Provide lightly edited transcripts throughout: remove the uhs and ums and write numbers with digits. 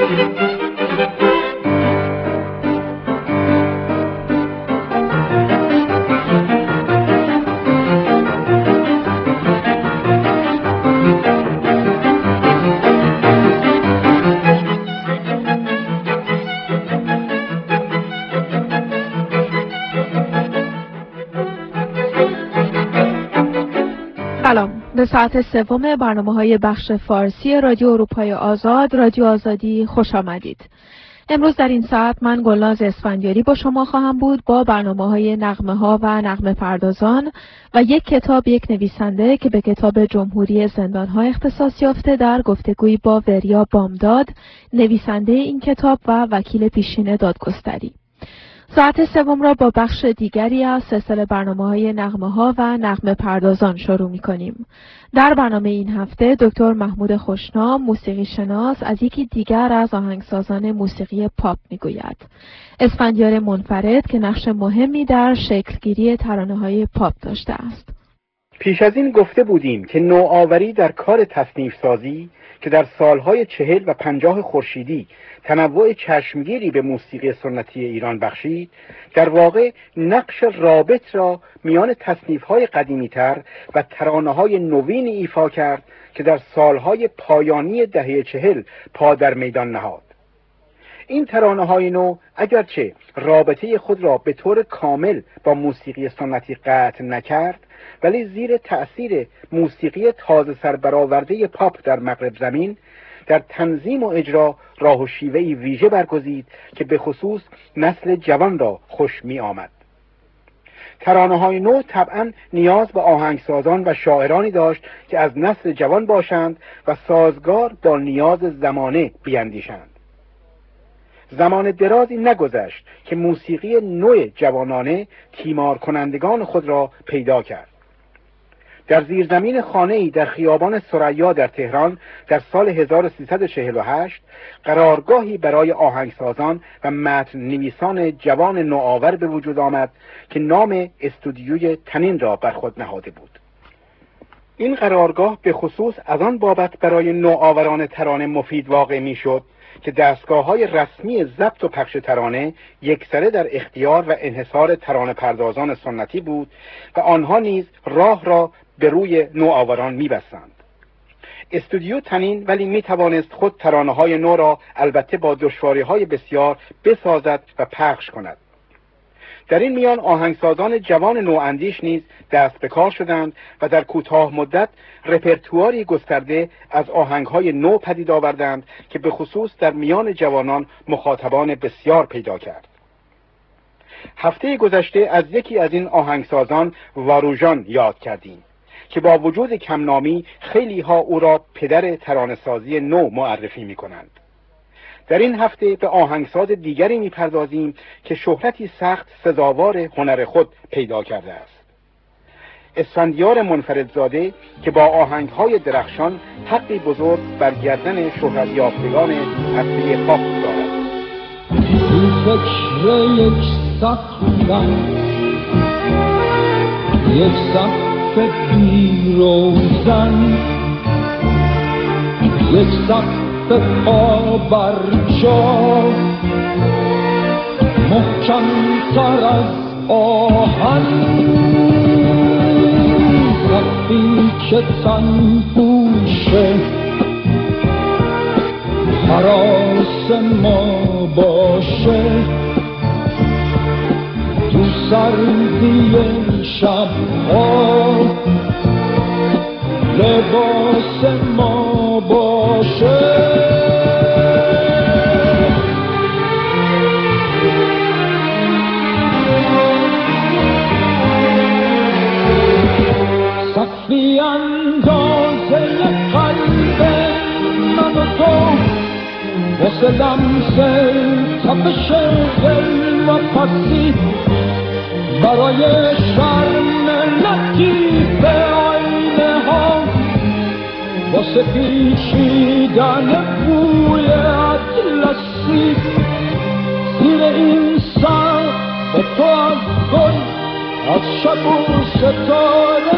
سلام، به ساعت سوم برنامه‌های بخش فارسی رادیو اروپای آزاد، رادیو آزادی خوش آمدید. امروز در این ساعت من گلناز اسفندیاری با شما خواهم بود با برنامه‌های نغمه‌ها و نغمه پردازان و یک کتاب یک نویسنده که به کتاب جمهوری زندان‌ها اختصاص یافته در گفتگویی با وریا بامداد، نویسنده این کتاب و وکیل پیشین دادگستری. ساعت سوم را با بخش دیگری از سلسله برنامه‌های نغمه‌ها و نغمه پردازان شروع می‌کنیم. در برنامه این هفته دکتر محمود خوشنام، موسیقی شناس، از یکی دیگر از آهنگسازان موسیقی پاپ می‌گوید. اسفندیار منفرد که نقش مهمی در شکلگیری ترانه‌های پاپ داشته است. پیش از این گفته بودیم که نوآوری در کار تصنیف سازی که در سالهای 40 و 50 خورشیدی تنوع چشمگیری به موسیقی سنتی ایران بخشید، در واقع نقش رابط را میان تصنیف‌های قدیمی‌تر و ترانه‌های نوین ایفا کرد که در سالهای پایانی دهه 40 پا در میدان نهاد. این ترانه‌های نو اگرچه رابطه خود را به طور کامل با موسیقی سنتی قطع نکرد، ولی زیر تأثیر موسیقی تازه سربرآورده پاپ در مغرب زمین در تنظیم و اجرا راه و شیوهی ویژه برگزید که به خصوص نسل جوان را خوش می آمد. ترانه‌های نو طبعاً نیاز به آهنگسازان و شاعرانی داشت که از نسل جوان باشند و سازگار با نیاز زمانه بیاندیشند. زمان درازی نگذشت که موسیقی نو جوانانه تیمار کنندگان خود را پیدا کرد. در زیرزمین خانه‌ای در خیابان ثریا در تهران در سال 1348 قرارگاهی برای آهنگسازان و متن نویسان جوان نوآور به وجود آمد که نام استودیوی تنین را بر خود نهاده بود. این قرارگاه به خصوص از آن بابت برای نوآوران ترانه مفید واقع می‌شد که دستگاه‌های رسمی ضبط و پخش ترانه یکسره در اختیار و انحصار ترانه پردازان سنتی بود و آنها نیز راه را به روی نوآوران می‌بستند. استودیو تنین ولی می‌توانست خود ترانه‌های نو را البته با دشواری‌های بسیار بسازد و پخش کند. در این میان آهنگسازان جوان نواندیش نیز دست به کار شدند و در کوتاه مدت رپرتواری گسترده از آهنگ‌های نو پدید آوردند که به خصوص در میان جوانان مخاطبان بسیار پیدا کرد. هفته گذشته از یکی از این آهنگسازان واروژان یاد کردیم که با وجود کمنامی خیلی ها او را پدر ترانه‌سازی نو معرفی می‌کنند. در این هفته به آهنگساز دیگری می‌پردازیم که شهرتی سخت سزاوار هنر خود پیدا کرده است. اسفندیار منفردزاده که با آهنگ‌های درخشان حقی بزرگ بر گردن شهرت یافتگان هسته پاپ دارد. فکر یک سقفم، یک سقف بی روزن، یک سقف پا بر جا، محکم تر از آهن، سقفی که تن پوشه حراس ما باشه، تو سردی شبها لباس ما باشه. سقفی اندازه قلب من و تو، واسه لمس تپش دل و پسی، برای شرم لطیف آینه ها، واسه پیچیدن بوی اطلسی، زیر این سقف تو از گل، از شب و ستاره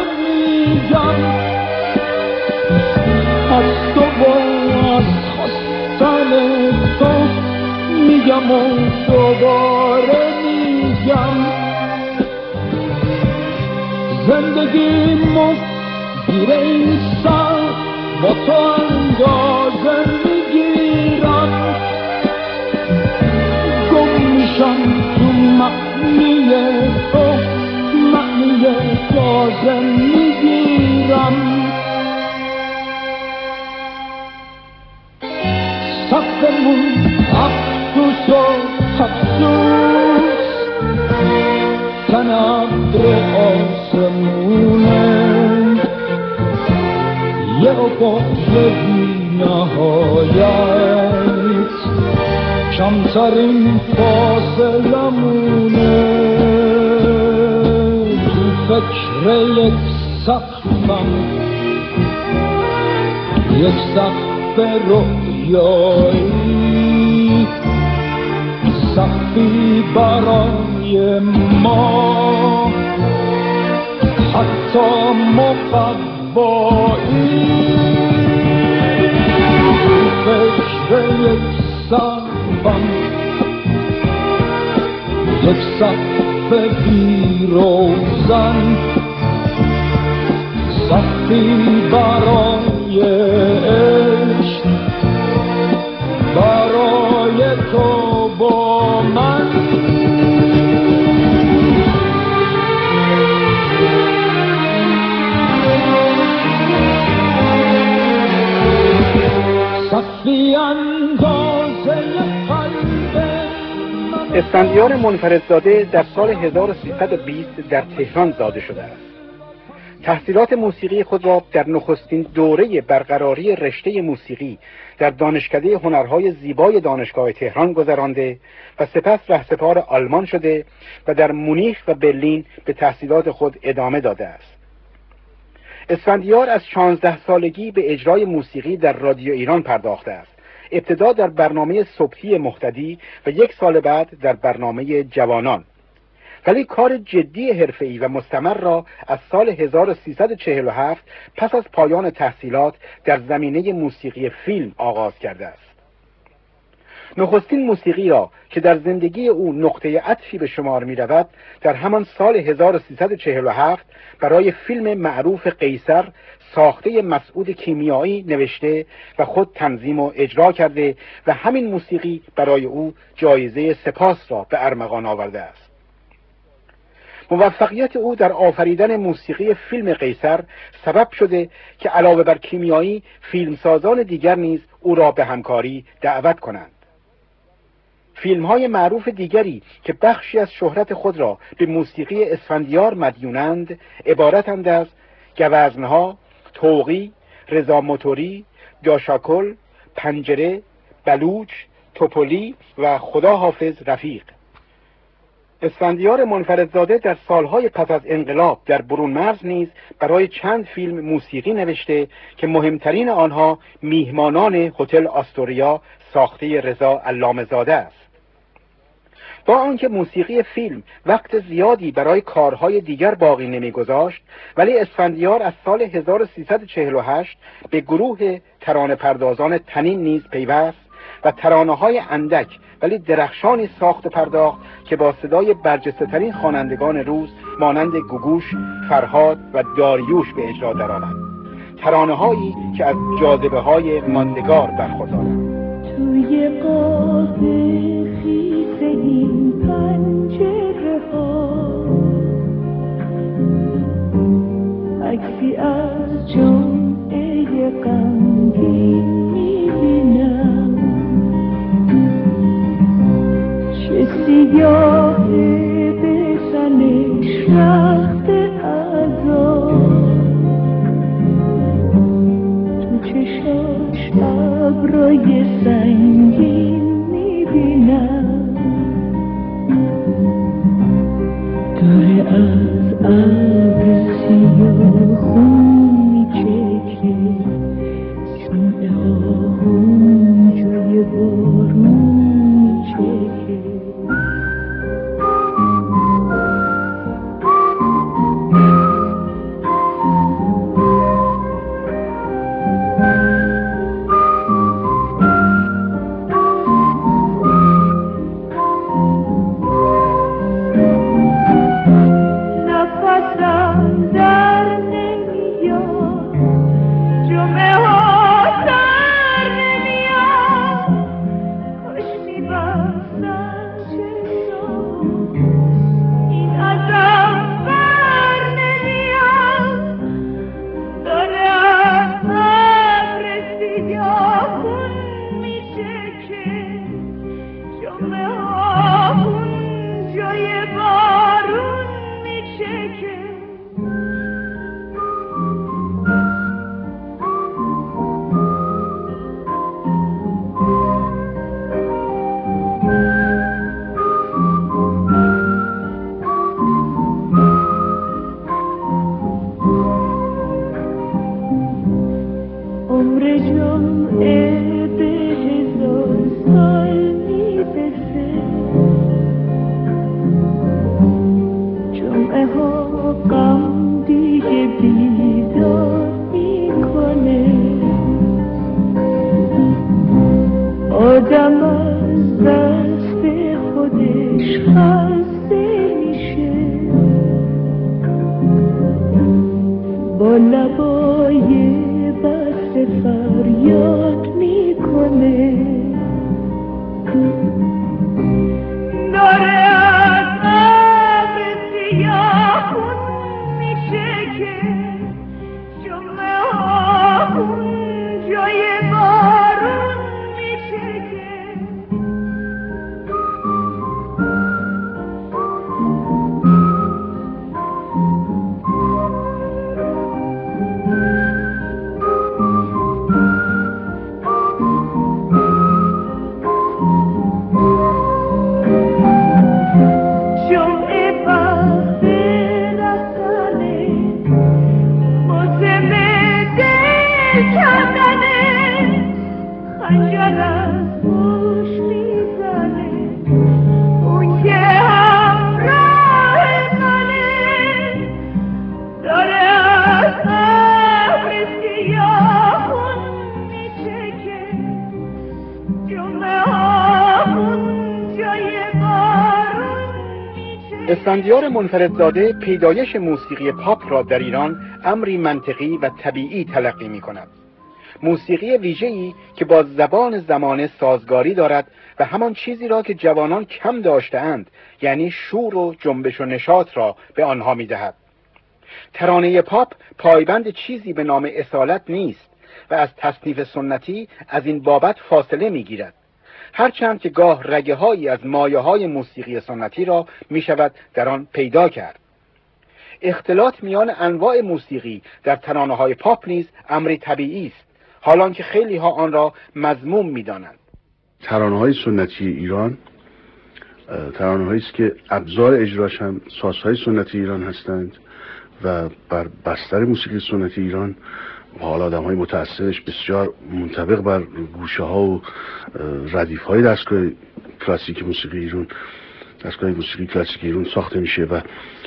میگم، از تو و از خواستن تو میگم و دوباره میگم زندگیمو گیر این سر با تو اندازه میگیرم گم میشم تو معنی تو معنی تازه میگیرم سقفمون افسوس و افسوس تن ابر آسمونه یه افق بی نهایت کمترین فاصلمونه تو فکر یک سقفم یک سقف رویایی سقفی برای ما حتی مقبایی فکر یک سقفم یک سقف بی روزن سقفی برای عشق برای تو با من اسفندیار منفردزاده در سال 1320 در تهران زاده شده است. تحصیلات موسیقی خود را در نخستین دوره برقراری رشته موسیقی در دانشکده هنرهای زیبای دانشگاه تهران گذرانده و سپس رهسپار آلمان شده و در مونیخ و برلین به تحصیلات خود ادامه داده است. اسفندیار از 16 سالگی به اجرای موسیقی در رادیو ایران پرداخته است. ابتدا در برنامه صبحی مهتدی و 1 سال بعد در برنامه جوانان. ولی کار جدی حرفه‌ای و مستمر را از سال 1347 پس از پایان تحصیلات در زمینه موسیقی فیلم آغاز کرده است. نخستین موسیقی را که در زندگی او نقطه عطفی به شمار می رود در همان سال 1347 برای فیلم معروف قیصر ساخته مسعود کیمیایی نوشته و خود تنظیم و اجرا کرده و همین موسیقی برای او جایزه سپاس را به ارمغان آورده است. موفقیت او در آفریدن موسیقی فیلم قیصر سبب شده که علاوه بر کیمیایی فیلمسازان دیگر نیز او را به همکاری دعوت کنند. فیلم‌های معروف دیگری که بخشی از شهرت خود را به موسیقی اسفندیار مدیونند عبارتند از گوزنها، طوقی، رضا موتوری، داشاکل، پنجره، بلوچ، توپولی و خدا حافظ رفیق. اسفندیار منفردزاده در سالهای پس از انقلاب در برون مرز نیز برای چند فیلم موسیقی نوشته که مهمترین آنها میهمانان هتل آستوریا ساخته رضا علامه‌زاده است. با آنکه موسیقی فیلم وقت زیادی برای کارهای دیگر باقی نمیگذاشت، ولی اسفندیار از سال 1348 به گروه ترانه پردازان تنین نیز پیوست و ترانه‌های اندک ولی درخشانی ساخت پرداخت که با صدای برجسته‌ترین خوانندگان روز مانند گوگوش، فرهاد و داریوش به اجرا درآمد. ترانه‌هایی که از جاذبه‌های ماندگار برخوردارند. توی قاب خیس این پنجره‌ها عکسی از جمعه غمگین می‌بینم، چه سیاهه به سنش رخت عذاب، تو چشاش ابرای سنگین میبینم، داره از ابر سیاه خون میچکه، سینه ها حال میرسه، جمعه ها غم دیگه بیدار میکنه، آدم از دست خودش خسته میشه، با لبای بسته فریاد میکنه، داره از آب سیاه خون میشه که جمعه ها اون جای بارون میشه که اسفندیار منفردزاده پیدایش موسیقی پاپ را در ایران امری منطقی و طبیعی تلقی می کند. موسیقی ویژه‌ای که با زبان زمانه سازگاری دارد و همان چیزی را که جوانان کم داشته‌اند، یعنی شور و جنبش و نشاط را به آنها می دهد. ترانه پاپ پایبند چیزی به نام اصالت نیست و از تصنیف سنتی از این بابت فاصله می گیرد. هرچند که گاه رگه هایی از مایه های موسیقی سنتی را می شود در آن پیدا کرد. اختلاط میان انواع موسیقی در ترانه های پاپ نیز امری طبیعی است، حالان که خیلی ها آن را مذموم می دانند. ترانه های سنتی ایران ترانه هایی است که ابزار اجراش هم سازهای سنتی ایران هستند و بر بستر موسیقی سنتی ایران حالا آدم های متأثرش بسیار منطبق بر گوشه ها و ردیف های دستگاه کلاسیک موسیقی ایران، دستگاه موسیقی کلاسیک ایران ساخته میشه و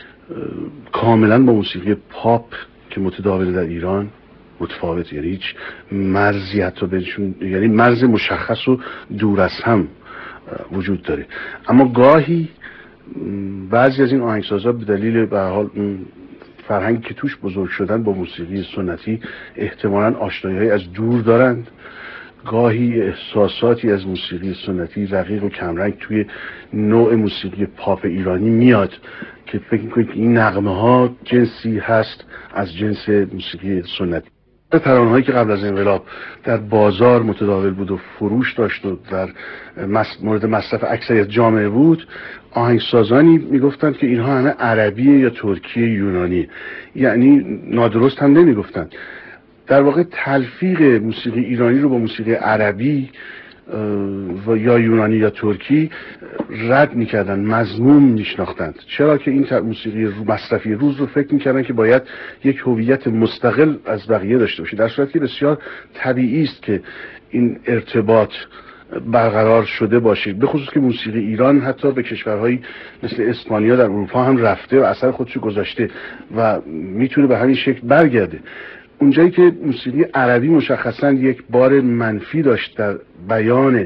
کاملا با موسیقی پاپ که متداول در ایران متفاوت، یعنی هیچ مرزی حتی بینشون، یعنی مرز مشخص و دور از هم وجود داره. اما گاهی بعضی از این آهنگسازها به دلیل به هر حال فرهنگی که توش بزرگ شدن با موسیقی سنتی احتمالاً آشنایی‌های از دور دارند، گاهی احساساتی از موسیقی سنتی رقیق و کمرنگ توی نوع موسیقی پاپ ایرانی میاد که فکر می‌کنید که این نغمه‌ها جنسی هست از جنس موسیقی سنتی. ترانه‌هایی که قبل از انقلاب در بازار متداول بود و فروش داشت و در مورد مصرف اکثریت جامعه بود، آهنگسازانی میگفتند که اینها همه عربیه یا ترکیه یونانی، یعنی نادرست هم نمیگفتند. در واقع تلفیق موسیقی ایرانی رو با موسیقی عربی و یا یونانی یا ترکی رد میکردن، مذموم میشناختند، چرا که این موسیقی مصرفی روز رو فکر میکردن که باید یک هویت مستقل از بقیه داشته باشه، در صورتی که بسیار طبیعی است که این ارتباط برقرار شده باشه، به خصوص که موسیقی ایران حتی به کشورهایی مثل اسپانیا در اروپا هم رفته و اثر خودشو گذاشته و میتونه به همین شکل برگرده. اونجایی که موسیقی عربی مشخصاً یک بار منفی داشت در بیان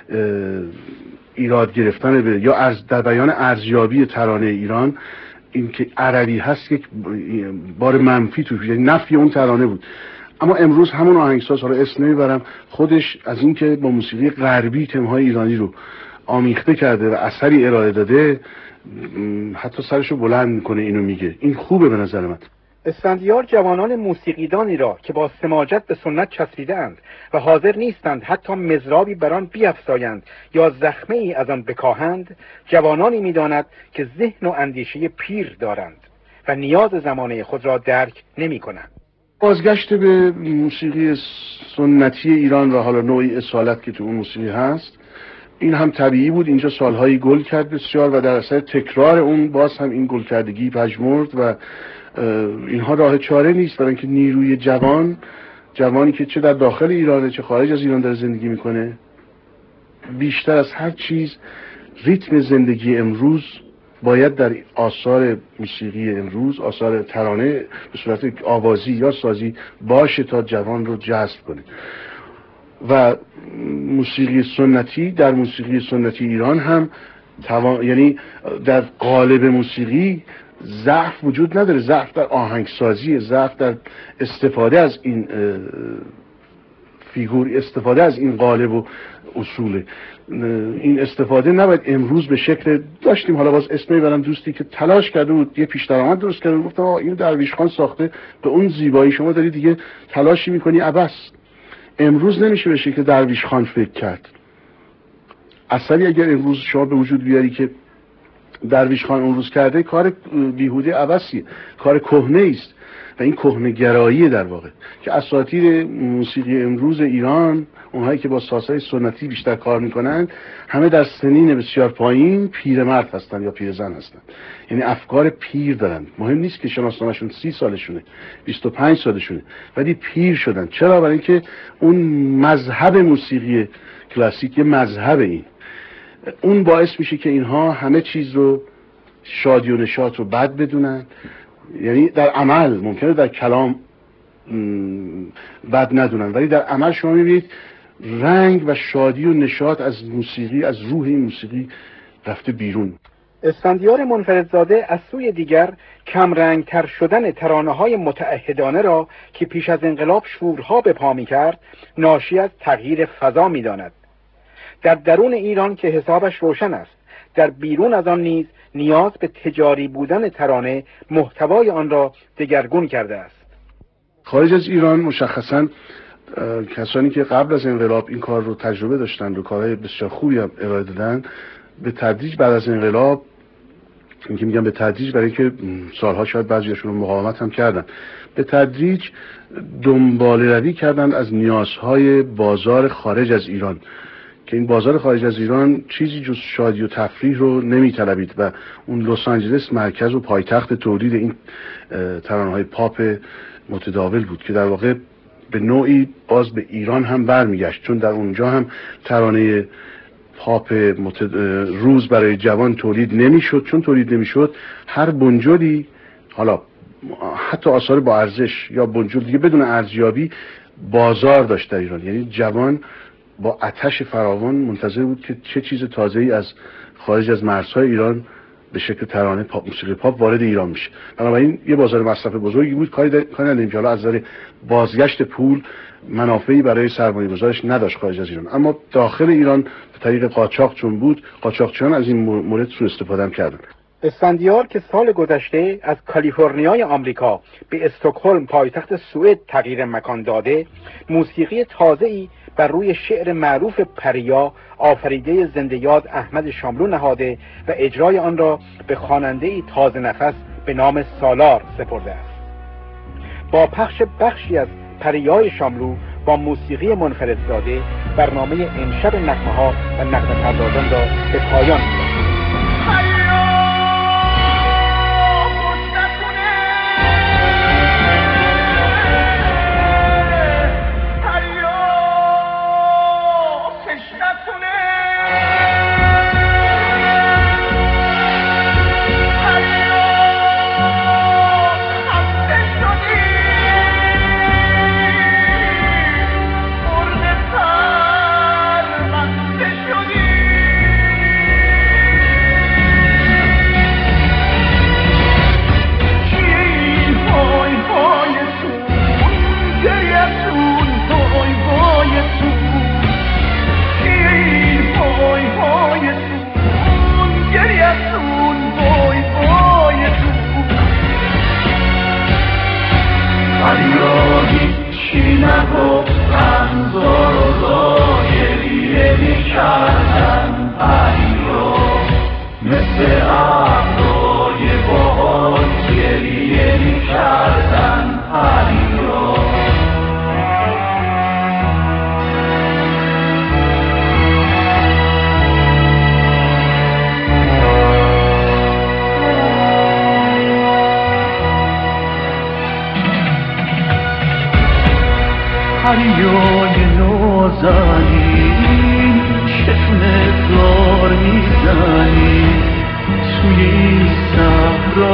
ایراد گرفتن به یا در بیان ارزیابی ترانه ایران، این که عربی هست یک بار منفی توش، یعنی نفی اون ترانه بود. اما امروز همون آهنگساز، حالا اسم نمیبرم، خودش از این که با موسیقی غربی تمهای ایرانی رو آمیخته کرده و اثری ارائه داده، حتی سرشو بلند میکنه، اینو میگه. این خوبه به نظر من. اسفندیار جوانان موسیقیدانی را که با سماجت به سنت چسبیده‌اند و حاضر نیستند حتی مضرابی بر آن بیفزایند یا زخمه ای از آن بکاهند، جوانانی می‌داند که ذهن و اندیشه پیر دارند و نیاز زمانه خود را درک نمی‌کنند. بازگشت به موسیقی سنتی ایران و حالا نوعی اصالت که تو اون موسیقی هست، این هم طبیعی بود. اینجا سالهایی گل کرد بسیار و در اثر تکرار اون باز هم این گل کردگی پژمرد و اینها راه چاره نیست، برای اینکه نیروی جوانی که چه در داخل ایرانه چه خارج از ایران داره زندگی میکنه، بیشتر از هر چیز ریتم زندگی امروز باید در آثار موسیقی امروز، آثار ترانه به صورت آوازی یا سازی باشه تا جوان رو جذب کنه. و موسیقی سنتی، در موسیقی سنتی ایران هم یعنی در قالب موسیقی ضعف وجود نداره. ضعف در آهنگسازی، ضعف در استفاده از این فیگور، استفاده از این قالب و اصول. این استفاده نباید امروز به شکل داشتیم. حالا باز اسم میبرم دوستی که تلاش کرده بود یه پیش درآمد درست کرده، گفتم این درویش خان ساخته به اون زیبایی، شما داری دیگه تلاشی میکنی عبث. امروز نمیشه بشه که درویش خان فکر کرد. اصلا اگر امروز شما به وجود بیاری که درویش خان اون روز کرده، کار بیهوده عبثیه، کار کهنه است و این کهنه گراییه در واقع که اساطیر موسیقی امروز ایران، اونهایی که با سازهای سنتی بیشتر کار میکنن، همه در سنین بسیار پایین پیرمرد هستن یا پیرزن هستن، یعنی افکار پیر دارن. مهم نیست که شناسنامه‌شون 30 سالشونه 25 سالشونه، ولی پیر شدن. چرا؟ برای اینکه اون مذهب موسیقی کلاسیک یه مذهب، اون باعث میشه که اینها همه چیز رو، شادی و نشاط رو بد بدونن. یعنی در عمل ممکنه در کلام بد ندونن، ولی در عمل شما میبینید رنگ و شادی و نشاط از موسیقی، از روح این موسیقی رفته بیرون. اسفندیار منفردزاده از سوی دیگر کم رنگ تر شدن ترانه‌های متعهدانه را که پیش از انقلاب شورها به پا می‌کرد ناشی از تغییر فضا می‌داند. در درون ایران که حسابش روشن است، در بیرون از آن نیز نیاز به تجاری بودن ترانه محتوای آن را دگرگون کرده است. خارج از ایران مشخصاً کسانی که قبل از انقلاب این کار رو تجربه داشتند و کارهای بسیار خوبی هم ارائه دادن، به تدریج بعد از انقلاب، اینکه میگم به تدریج برای اینکه سالها شاید بعضیاشون مقاومت هم کردن، به تدریج دنباله روی کردن از نیازهای بازار خارج از ایران، که این بازار خارج از ایران چیزی جز شادی و تفریح رو نمی‌طلبید و اون لس آنجلس مرکز و پایتخت تولید این ترانه‌های پاپ متداول بود که در واقع به نوعی باز به ایران هم برمیگشت، چون در اونجا هم ترانه پاپ روز برای جوان تولید نمیشد. چون تولید نمیشد، هر بنجلی، حالا حتی آثار با ارزش یا بنجل دیگه بدون ارزیابی، بازار داشت در ایران. یعنی جوان با آتش فراوان منتظر بود که چه چیز تازه‌ای از خارج از مرزهای ایران به شکل ترانه پاپ، موسیقی پاپ وارد ایران میشه. بنابراین یه بازار مصرف بزرگی بود. کاری نداریم که حالا از نظر بازگشت پول منافعی برای سرمایه‌گذارش نداشت خارج از ایران، اما داخل ایران به طریق قاچاق چون بود، قاچاقچیان از این مورد سوء استفاده کردن. اسفندیار که سال گذشته از کالیفرنیای آمریکا به استکهلم پایتخت سوئد تغییر مکان داده، موسیقی تازه‌ای بر روی شعر معروف پریا آفریده زنده یاد احمد شاملو نهاده و اجرای آن را به خواننده‌ای تازه نفس به نام سالار سپرده است. با پخش بخشی از پریای شاملو با موسیقی منفردزاده، برنامه امشب نغمه‌ها و نغمه پردازان را به پایان می‌رسانیم. پریای نازنین چشم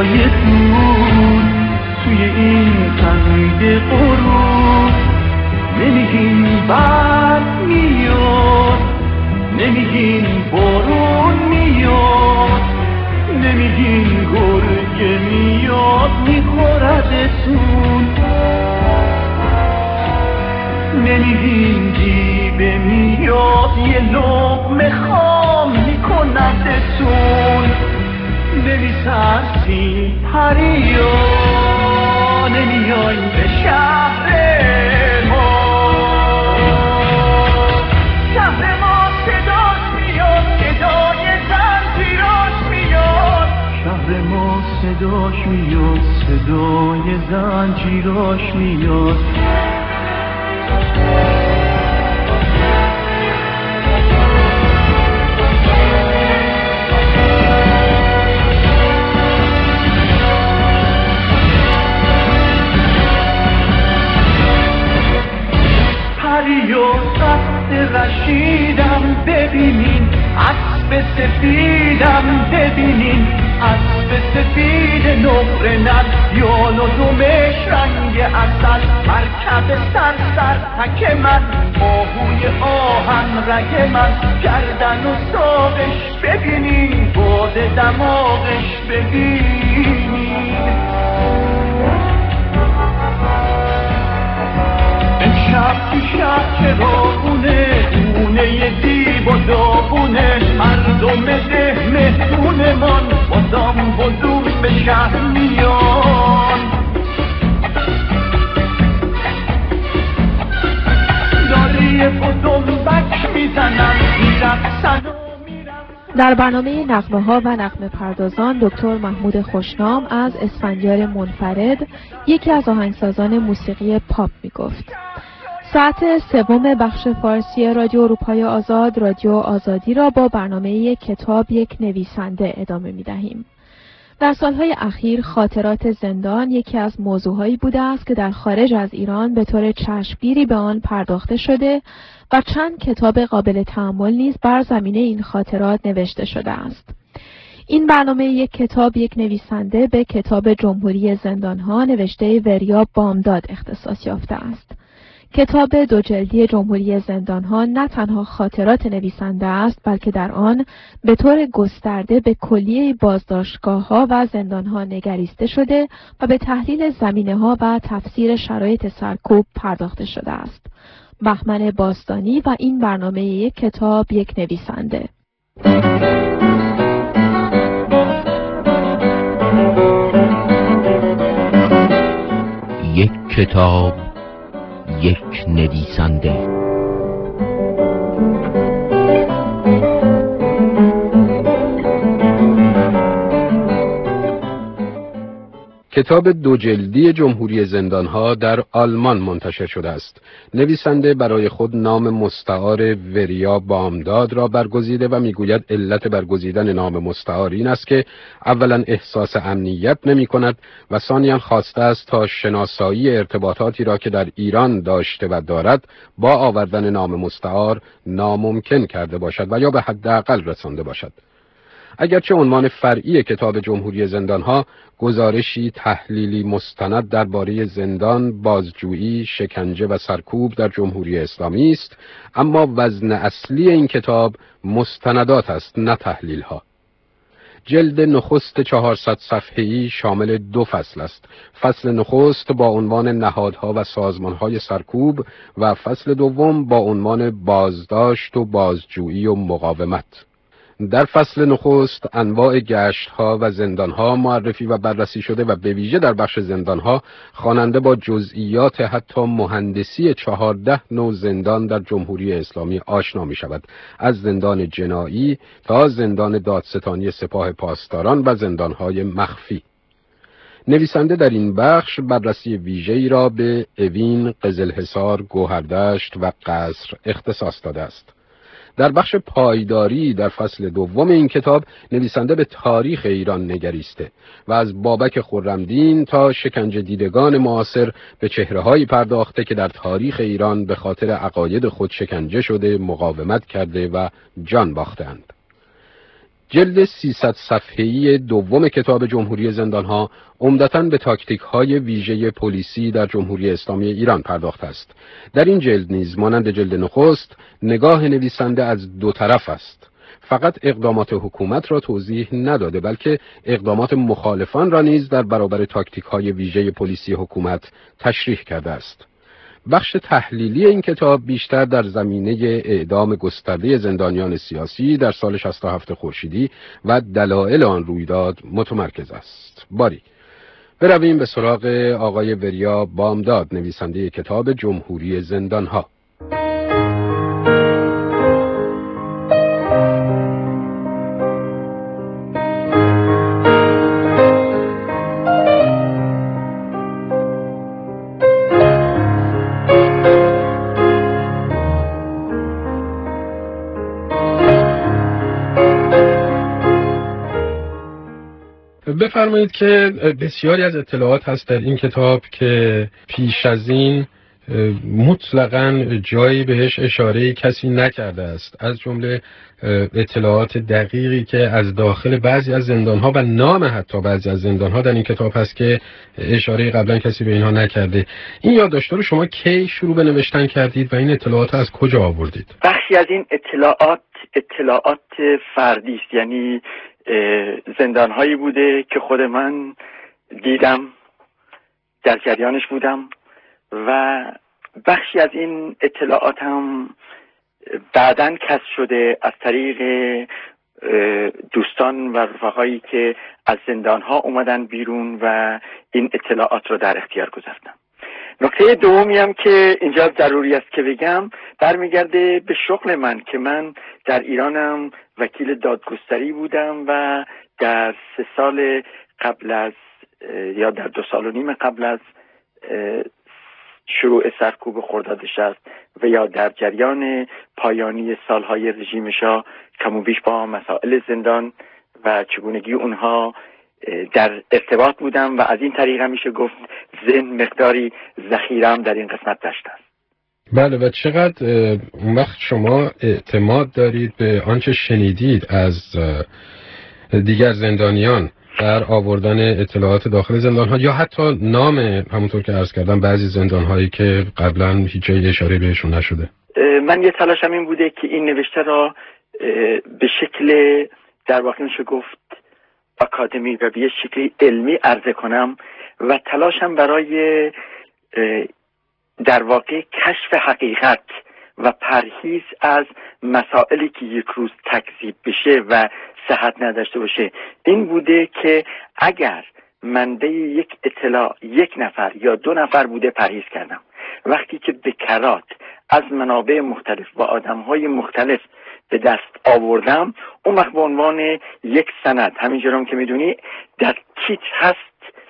صدای دور توی این تنگ غروب. نمیگین برد میاد، نمیگین بارون میاد، نمیگین گرگه میاد میخوردتون، نمیگین جیبه میاد یه لقمه خام میکندتون. نمیترسین پریا، نمیاین به شهر ما. شهر ما صداش میاد، صدای زنجیراش میاد. شهر ما صداش میاد، صدای زنجیراش میاد. پریو قصد رشیدم ببینین، اسب سفیدم ببینین، اسب سفید نقره ندیان و دومش رنگ اصل. مرکب سر تک من، آهوی آهن رگ من، گردن و ساقش ببینین، باد دماغش ببینین. امشب تو شب چراغونه، خونه دیب و داغونه، مردم ده مهمونمان بازم بزرگ به شهر میان. داری بزرگ بک میزنن میرقصن. در برنامه نغمه ها و نغمه پردازان دکتر محمود خوشنام از اسفندیار منفرد، یکی از آهنگسازان موسیقی پاپ میگفت. ساعت سوم بخش فارسی رادیو اروپای آزاد، رادیو آزادی را با برنامه کتاب یک نویسنده ادامه می دهیم. در سالهای اخیر خاطرات زندان یکی از موضوعهایی بوده است که در خارج از ایران به طور چشمگیری به آن پرداخته شده و چند کتاب قابل تأمل نیز بر زمینه این خاطرات نوشته شده است. این برنامه یک کتاب یک نویسنده به کتاب جمهوری زندانها نوشته وریا بامداد اختصاص یافته است. کتاب دوجلدی جمهوری زندانها نه تنها خاطرات نویسنده است، بلکه در آن به طور گسترده به کلیه بازداشتگاه‌ها و زندانها نگریسته شده و به تحلیل زمینه‌ها و تفسیر شرایط سرکوب پرداخته شده است. بهمن باستانی و این برنامه یک کتاب یک نویسنده. یک کتاب یک نویسنده. کتاب دوجلدی جمهوری زندانها در آلمان منتشر شده است. نویسنده برای خود نام مستعار وریا بامداد را برگزیده و میگوید علت برگزیدن نام مستعار این است که اولا احساس امنیت نمی کند و ثانیاً خواسته است تا شناسایی ارتباطاتی را که در ایران داشته و دارد با آوردن نام مستعار ناممکن کرده باشد و یا به حداقل رسانده باشد. اگرچه عنوان فرعی کتاب جمهوری زندانها گزارشی تحلیلی مستند درباره زندان، بازجویی، شکنجه و سرکوب در جمهوری اسلامی است، اما وزن اصلی این کتاب مستندات است نه تحلیل‌ها. جلد نخست 400 صفحه‌ای شامل 2 فصل است. فصل نخست با عنوان نهادها و سازمانهای سرکوب و فصل دوم با عنوان بازداشت و بازجویی و مقاومت. در فصل نخست انواع گشت‌ها و زندان‌ها معرفی و بررسی شده و به ویژه در بخش زندان‌ها خواننده با جزئیات حتی مهندسی 14 نوع زندان در جمهوری اسلامی آشنا می‌شود، از زندان جنایی تا زندان دادستانی سپاه پاسداران و زندان‌های مخفی. نویسنده در این بخش بررسی ویژه‌ای را به اوین، قزلحصار، گوهردشت و قصر اختصاص داده است. در بخش پایداری در فصل دوم این کتاب نویسنده به تاریخ ایران نگریسته و از بابک خرمدین تا شکنجه دیدگان معاصر به چهره‌هایی پرداخته که در تاریخ ایران به خاطر عقاید خود شکنجه شده، مقاومت کرده و جان باختند. جلد 300 صفحه‌ای دوم کتاب جمهوری زندانها عمدتاً به تاکتیک‌های ویژه پلیسی در جمهوری اسلامی ایران پرداخته است. در این جلد نیز مانند جلد نخست نگاه نویسنده از دو طرف است. فقط اقدامات حکومت را توضیح نداده، بلکه اقدامات مخالفان را نیز در برابر تاکتیک‌های ویژه پلیسی حکومت تشریح کرده است. بخش تحلیلی این کتاب بیشتر در زمینه اعدام گسترده زندانیان سیاسی در سال 67 خورشیدی و دلایل آن رویداد متمرکز است. باری برویم به سراغ آقای وریا بامداد، نویسنده کتاب جمهوری زندانها. بفرمایید که بسیاری از اطلاعات هست در این کتاب که پیش از این مطلقاً جایی بهش اشاره کسی نکرده است، از جمله اطلاعات دقیقی که از داخل بعضی از زندانها و نام حتی بعضی از زندانها در این کتاب هست که اشاره قبلا کسی به اینها نکرده. این یادداشت‌ها رو شما کی شروع به نوشتن کردید و این اطلاعات از کجا آوردید؟ بخشی از این اطلاعات فردی است، یعنی زندانهایی بوده که خود من دیدم، در جریانش بودم و بخشی از این اطلاعات هم بعداً کسب شده از طریق دوستان و رفقایی که از زندانها اومدن بیرون و این اطلاعات رو در اختیار گذاشتن. نکته دومی هم که اینجا ضروری است که بگم برمیگرده به شغل من که من در ایرانم وکیل دادگستری بودم و در 3 سال قبل از یا در 2 سال و نیم قبل از شروع سرکوب خرداد 60 و یا در جریان پایانی سالهای رژیم شاه کم و بیش با مسائل زندان و چگونگی اونها در ارتباط بودم و از این طریق میشه گفت ذهن مقداری ذخیره‌ام در این قسمت داشته است. بله، و چقدر اون وقت شما اعتماد دارید به آنچه شنیدید از دیگر زندانیان در آوردن اطلاعات داخل زندان‌ها یا حتی نام همونطور که عرض کردم بعضی زندان‌هایی که قبلا هیچ جایی اشاره بهشون نشده؟ من یه تلاشم این بوده که این نوشته را به شکل در واقع میشه گفت اکادمی و به شکل علمی عرضه کنم و تلاشم برای در واقع کشف حقیقت و پرهیز از مسائلی که یک روز تکذیب بشه و صحت نداشته باشه این بوده که اگر منبع یک اطلاع 1 نفر یا 2 نفر بوده پرهیز کردم. وقتی که به کرات از منابع مختلف و آدم‌های مختلف به دست آوردم اون وقت به عنوان یک سند، همینجورم که میدونی در کیت هست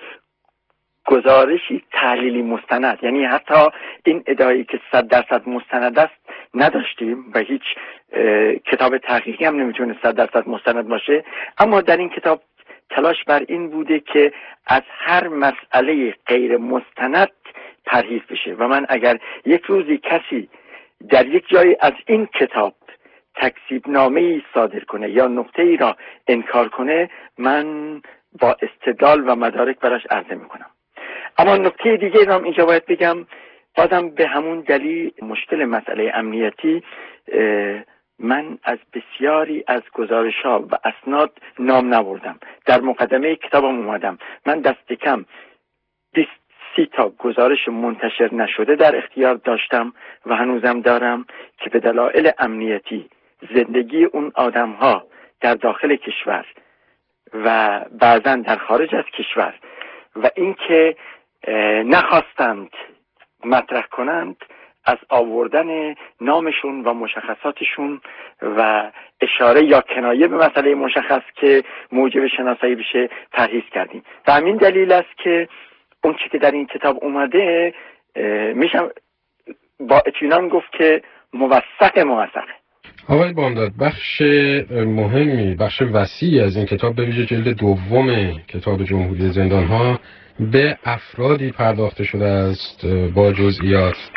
گزارشی تحلیلی مستند، یعنی حتی این ادعایی که 100% مستند است نداشتیم و هیچ کتاب تحقیقی هم نمیتونه 100% مستند باشه، اما در این کتاب تلاش بر این بوده که از هر مسئله غیر مستند پرهیز بشه و من اگر یک روزی کسی در یک جایی از این کتاب تکذیب نامه‌ای صادر کنه یا نکته‌ای را انکار کنه من با استدلال و مدارک براش عرضه میکنم. اما نکته دیگه را اینجا باید بگم، بازم به همون دلیل مشکل مسئله امنیتی من از بسیاری از گزارش‌ها و اسناد نام نبردم. در مقدمه کتابم اومدم من دست کم 20-30 تا گزارش منتشر نشده در اختیار داشتم و هنوزم دارم که به دلایل امنیتی زندگی اون آدم‌ها در داخل کشور و بعضاً در خارج از کشور و اینکه نخواستند مطرح کنند از آوردن نامشون و مشخصاتشون و اشاره یا کنایه به مسئله مشخص که موجب شناسایی بشه پرهیز کردیم. و همین دلیل است که اون چی که در این کتاب اومده میشم با اطمینان گفت که موثقه. آقای بامداد، بخش مهمی، بخش وسیعی از این کتاب به ویژه جلد دوم کتاب جمهوری زندانها به افرادی پرداخته شده است با جزئیات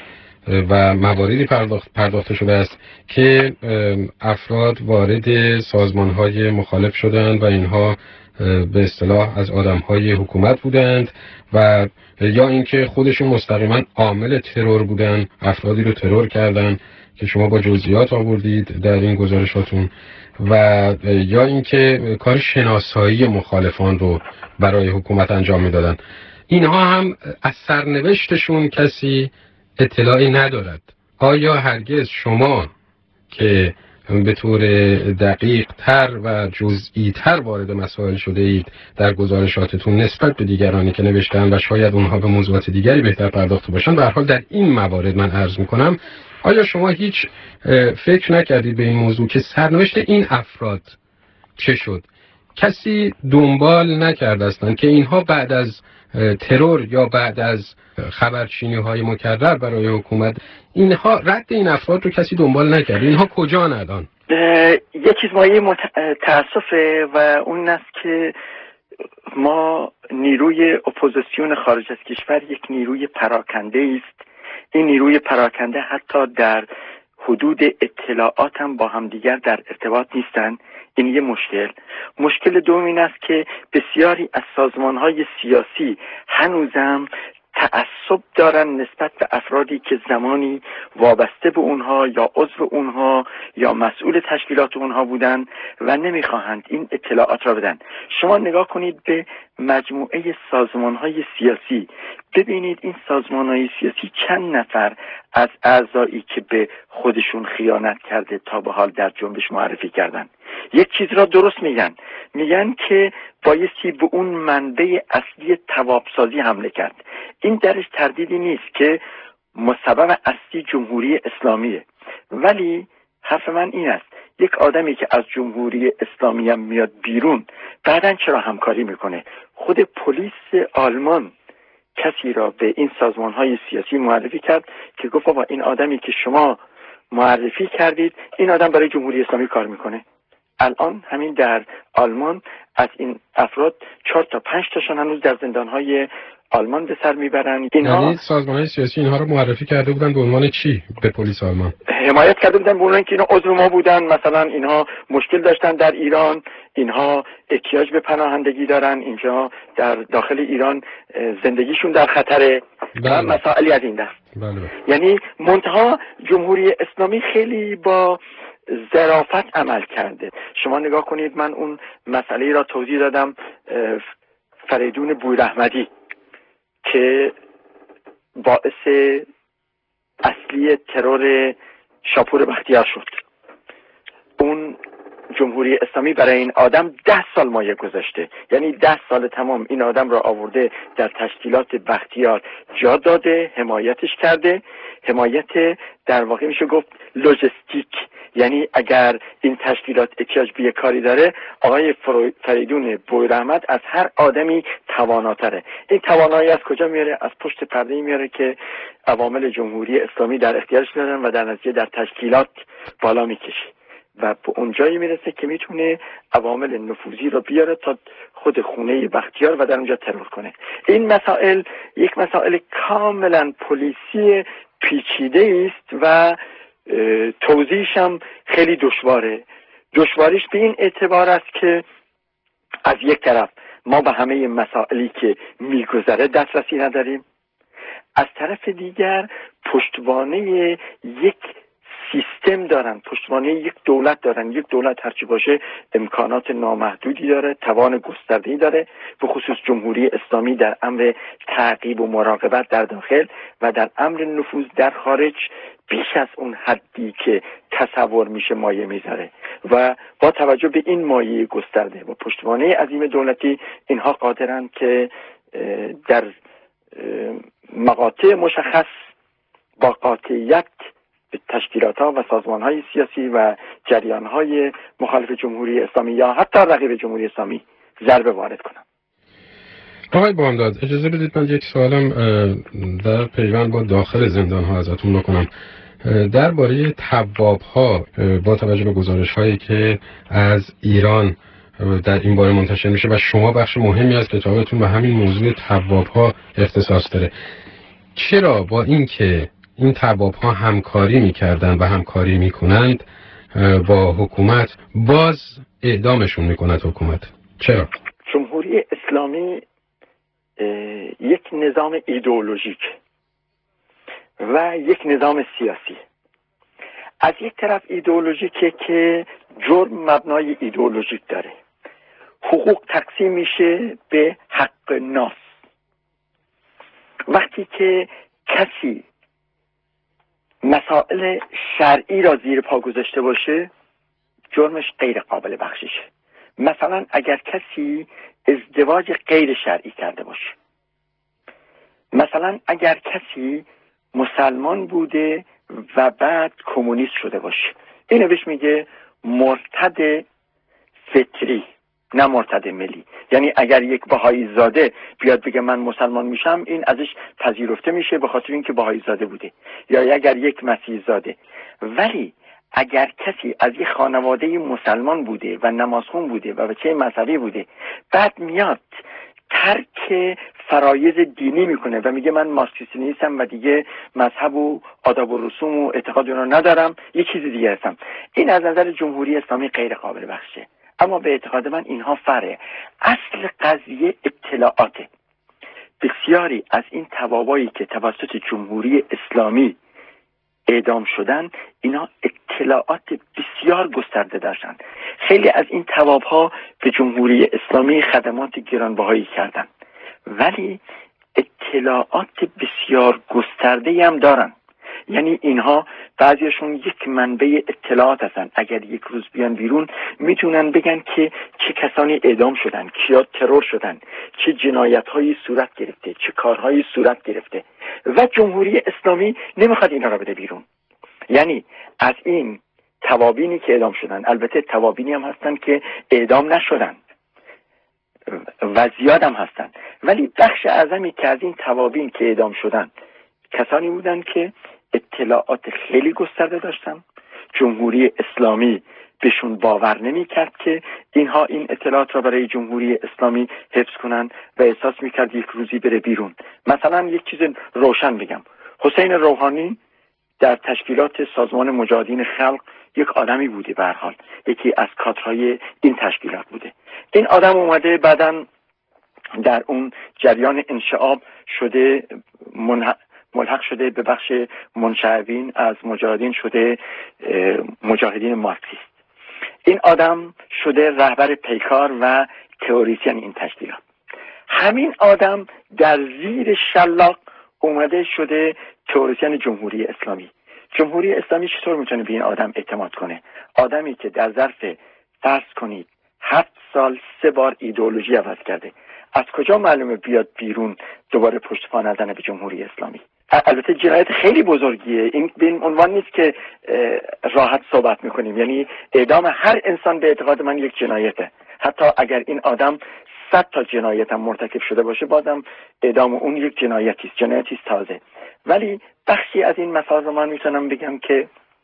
و مواردی پرداخته شده است که افراد وارد سازمان‌های مخالف شدند و اینها به اصطلاح از آدم‌های حکومت بودند و یا اینکه خودشون مستقیما عامل ترور بودند، افرادی رو ترور کردند که شما با جزئیات آوردید در این گزارشاتون، و یا اینکه کار شناسایی مخالفان رو برای حکومت انجام میدادن. اینها هم از سرنوشتشون کسی اطلاعی ندارد. آیا هرگز شما که به طور دقیق تر و جزئی تر وارد مسائل شده اید در گزارشاتتون نسبت به دیگرانی که نوشتن و شاید اونها به موضوعات دیگری بهتر پرداخته باشن، به هر حال در این موارد من عرض میکنم آیا شما هیچ فکر نکردید به این موضوع که سرنوشت این افراد چه شد؟ کسی دنبال نکرده اصلا که اینها بعد از ترور یا بعد از خبرچینی‌های مکرر برای حکومت، اینها رد این افراد رو کسی دنبال نکرد. اینها کجان الان؟ یه چیز مایه تأسفه و اون است که ما نیروی اپوزیسیون خارج از کشور یک نیروی پراکنده است. این نیروی پراکنده حتی در حدود اطلاعات هم با همدیگر در ارتباط نیستند. این یه مشکل دوم این است که بسیاری از سازمان‌های سیاسی هنوزم تعصب دارن نسبت به افرادی که زمانی وابسته به اونها یا عضو اونها یا مسئول تشکیلات اونها بودن و نمیخواهند این اطلاعات را بدن. شما نگاه کنید به مجموعه سازمان‌های سیاسی، ببینید این سازمان‌های سیاسی چند نفر از اعضایی که به خودشون خیانت کرده تا به حال در جنبش معرفی کردن. یک چیز را درست میگن که بایستی به اون منبع اصلی توابسازی حمله کرد. این درش تردیدی نیست که مسبب اصلی جمهوری اسلامیه، ولی حرف من این است یک آدمی که از جمهوری اسلامی هم میاد بیرون بعداً چرا همکاری میکنه؟ خود پلیس آلمان کسی را به این سازمان‌های سیاسی معرفی کرد که گفت بابا این آدمی که شما معرفی کردید این آدم برای جمهوری اسلامی کار میکنه. الان همین در آلمان از این افراد 4 تا 5 تاشون هنوز در زندان‌های آلمان به سر میبرن. یعنی سازمان‌های سیاسی اینها رو معرفی کرده بودن به عنوان چی به پلیس آلمان؟ حمایت کرده بودن به عنوان که اینا عضو ما بودن، مثلا اینها مشکل داشتن در ایران، اینها احتیاج به پناهندگی دارن، اینجا در داخل ایران زندگیشون در خطره و مسائلی از این دست. یعنی منتها جمهوری اسلامی خیلی با ظرافت عمل کرده. شما نگاه کنید، من اون مسئله را توضیح دادم، فریدون بویراحمدی که باعث اصلی ترور شاپور بختیار شد، اون جمهوری اسلامی برای این آدم 10 سال مایه گذاشته، یعنی 10 سال تمام این آدم را آورده در تشکیلات بختیار جا داده، حمایتش کرده، حمایت در واقع میشه گفت لوجستیک، یعنی اگر این تشکیلات احتیاج به کاری داره آقای فریدون بویراحمد از هر آدمی تواناتره. این توانایی از کجا میاره؟ از پشت پرده میاره که عوامل جمهوری اسلامی در اختیارش دارن و در نتیجه در تشکیلات بالا میکشه و به اونجایی میرسه که میتونه عوامل نفوذی رو بیاره تا خود خونه بختیار و در اونجا ترور کنه. این مسائل یک مسائل کاملا پلیسی پیچیده است و توضیحش هم خیلی دشواره. دشواریش به این اعتبار است که از یک طرف ما به همه مسائلی که میگذره دسترسی نداریم، از طرف دیگر پشتوانه یک سیستم دارن، پشتوانه یک دولت دارن. یک دولت هرچی باشه امکانات نامحدودی داره، توان گسترده‌ای داره، به خصوص جمهوری اسلامی در امر تعقیب و مراقبت در داخل و در امر نفوذ در خارج بیش از اون حدی که تصور میشه مایه میذاره و با توجه به این مایه گسترده و پشتوانه عظیم دولتی اینها قادرن که در مقاطع مشخص با قاطعیت به تشکیلات‌ها و سازمان‌های سیاسی و جریان‌های مخالف جمهوری اسلامی یا حتی رقیب جمهوری اسلامی ضربه وارد کنند. آقای بامداد، اجازه بدید من یک سوالم در پیوند با داخل زندان‌ها ازتون بکنم. درباره تواب‌ها با توجه به گزارش‌هایی که از ایران در این باره منتشر میشه و شما بخش مهمی از کتابتون به همین موضوع تواب‌ها اختصاص داره، چرا با اینکه این تواب‌ها همکاری میکردن و همکاری میکنند با حکومت، باز اعدامشون میکند حکومت. چرا؟ جمهوری اسلامی یک نظام ایدئولوژیک و یک نظام سیاسی. از یک طرف ایدئولوژیکه که جرم مبنای ایدئولوژیک داره، حقوق تقسیم میشه به حق ناس. وقتی که کسی مسائل شرعی را زیر پا گذاشته باشه، جرمش غیر قابل بخششه. مثلا اگر کسی ازدواج غیر شرعی کرده باشه، مثلا اگر کسی مسلمان بوده و بعد کمونیست شده باشه، اینو بهش میگه مرتد فطری، نه مرتد ملی. یعنی اگر یک بهایی زاده بیاد بگه من مسلمان میشم، این ازش پذیرفته میشه به خاطر اینکه بهایی زاده بوده، یا اگر یک مسیحی زاده. ولی اگر کسی از یک خانواده مسلمان بوده و نمازخون بوده و بچه مذهبی بوده، بعد میاد ترک فرایض دینی میکنه و میگه من مارکسیستی نیستم و دیگه مذهب و آداب و رسوم و اعتقاد رو ندارم، یه چیز دیگه هستم، این از نظر جمهوری اسلامی غیر قابل بخشه. اما به اعتقاد من اینها فرعه. اصل قضیه اطلاعاته. بسیاری از این توابایی که توسط جمهوری اسلامی اعدام شدن، اینا اطلاعات بسیار گسترده داشتن. خیلی از این توابها به جمهوری اسلامی خدمات گرانبهایی کردن، ولی اطلاعات بسیار گسترده هم دارن. یعنی اینها بعضیشون یک منبع اطلاعات هستن. اگر یک روز بیان بیرون میتونن بگن که چه کسانی اعدام شدن، کیا ترور شدن، چه جنایت‌هایی صورت گرفته، چه کارهایی صورت گرفته، و جمهوری اسلامی نمیخواد اینا را بده بیرون. یعنی از این توابینی که اعدام شدن، البته توابینی هم هستن که اعدام نشدن و زیاد هم هستن، ولی بخش اعظمی که از این توابین که اعدام شدن کسانی بودن که اطلاعات خیلی گسترده داشتن. جمهوری اسلامی بهشون باور نمی کرد که اینها این اطلاعات را برای جمهوری اسلامی حفظ کنن و احساس می کرد یک روزی بره بیرون. مثلا یک چیز روشن بگم، حسین روحانی در تشکیلات سازمان مجاهدین خلق یک آدمی بوده، به هر حال یکی از کادرهای این تشکیلات بوده. این آدم اومده بعداً در اون جریان انشعاب شده، ملحق شده به بخش منشعبین از مجاهدین، شده مجاهدین مارکسیست. این آدم شده رهبر پیکار و تئوریسین این تشکیلات. همین آدم در زیر شلاق اومده شده تئوریسین جمهوری اسلامی. جمهوری اسلامی چطور میتونه به این آدم اعتماد کنه؟ آدمی که در ظرف فرض کنید 7 سال 3 بار ایدئولوژی عوض کرده، از کجا معلومه بیاد بیرون دوباره پشت پا نزنه به جمهوری اسلامی؟ البته جنایت خیلی بزرگیه، این به این عنوان نیست که راحت صحبت میکنیم. یعنی اعدام هر انسان به اعتقاد من یک جنایته، حتی اگر این آدم 100 تا جنایت هم مرتکب شده باشه، بازم اعدام اون یک جنایتی است تازه. ولی بخشی از این مسائل رو من میتونم بگم که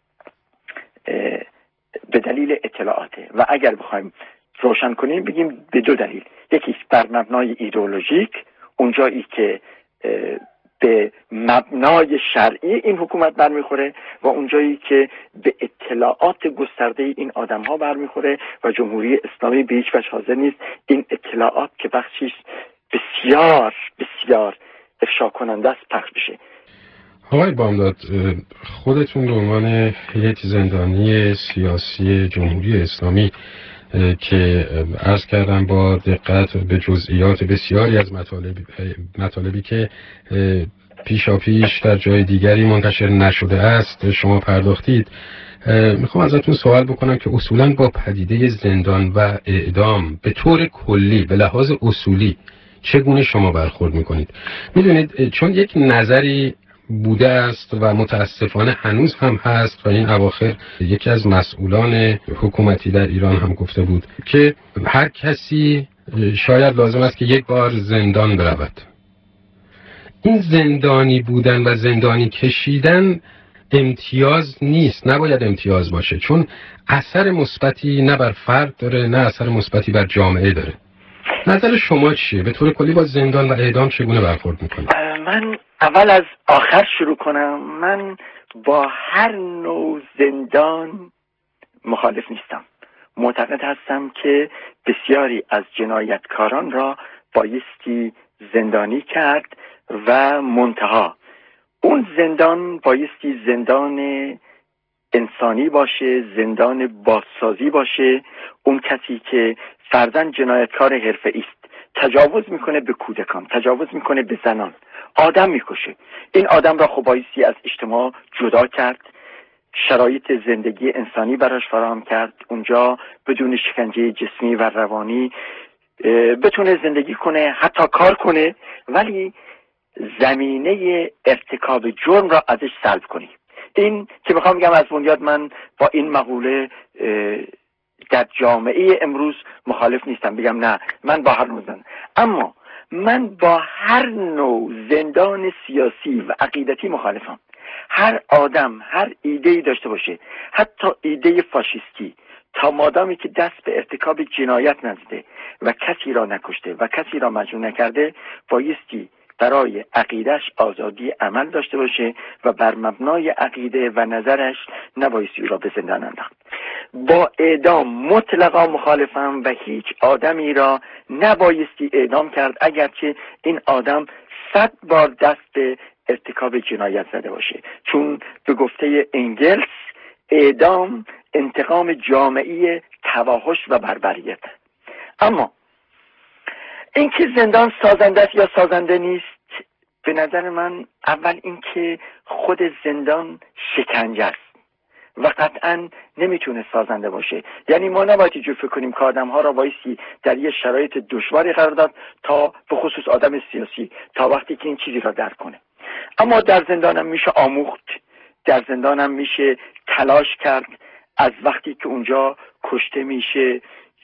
به دلیل اطلاعاته، و اگر بخوایم روشن کنیم بگیم به 2 دلیل. یکی بر مبنای ایدئولوژیک، اونجایی که به مبنای شرعی این حکومت برمیخوره، و اونجایی که به اطلاعات گسترده این آدم ها برمیخوره و جمهوری اسلامی به هیچ وجه حاضر نیست این اطلاعات که بخشیش بسیار بسیار افشا کننده است پخش بشه. آقای بامداد، خودتون به عنوان یک زندانی سیاسی جمهوری اسلامی که عرض کردم با دقت به جزئیات بسیاری از مطالبی که پیشاپیش در جای دیگری منتشر نشده است شما پرداختید، میخوام ازتون سوال بکنم که اصولاً با پدیده زندان و اعدام به طور کلی به لحاظ اصولی چگونه شما برخورد میکنید؟ میدونید چون یک نظری بوده است و متاسفانه هنوز هم هست و این اواخر یکی از مسئولان حکومتی در ایران هم گفته بود که هر کسی شاید لازم است که یک بار زندان برود. این زندانی بودن و زندانی کشیدن امتیاز نیست، نباید امتیاز باشه، چون اثر مثبتی نه بر فرد داره نه اثر مثبتی بر جامعه داره. نظر شما چیه؟ به طور کلی با زندان و اعدام چگونه برخورد میکنید؟ من اول از آخر شروع کنم. من با هر نوع زندان مخالف نیستم. معتقد هستم که بسیاری از جنایتکاران را بایستی زندانی کرد و منتها اون زندان بایستی زندان انسانی باشه، زندان بازسازی باشه. اون کسی که فرضاً جنایتکار حرفه‌ای است، تجاوز میکنه به کودکان، تجاوز میکنه به زنان، آدم میکشه، این آدم را خب بایستی از اجتماع جدا کرد، شرایط زندگی انسانی براش فراهم کرد، اونجا بدون شکنجه جسمی و روانی بتونه زندگی کنه، حتی کار کنه، ولی زمینه ارتکاب جرم را ازش سلب کنی. این که میخوام بگم از بنیاد من با این مقوله در جامعه امروز مخالف نیستم، بگم نه من با هر نوع زندان، اما من با هر نوع زندان سیاسی و عقیدتی مخالفم. هر آدم هر ایده‌ای داشته باشه، حتی ایده فاشیستی، تا مادامی که دست به ارتکاب جنایت نزده و کسی را نکشته و کسی را مجروح نکرده، بایستی برای عقیدش آزادی عمل داشته باشه و بر مبنای عقیده و نظرش نبایستی او را به زندان انداخت. با اعدام مطلقا مخالفم و هیچ آدمی را نبایستی اعدام کرد اگرچه این آدم 100 بار دست به ارتکاب جنایت زده باشه، چون به گفته انگلس اعدام انتقام جامعی توحش و بربریت. اما اینکه زندان سازنده است یا سازنده نیست، به نظر من اول اینکه خود زندان شکنجه است و قطعا نمیتونه سازنده باشه. یعنی ما نباید اینجور فکر کنیم که آدم‌ها را بایستی در یه شرایط دشواری قرار داد، تا به خصوص آدم سیاسی، تا وقتی که این چیزی را درک کنه. اما در زندان هم میشه آموخت، در زندان هم میشه تلاش کرد، از وقتی که اونجا کشته میشه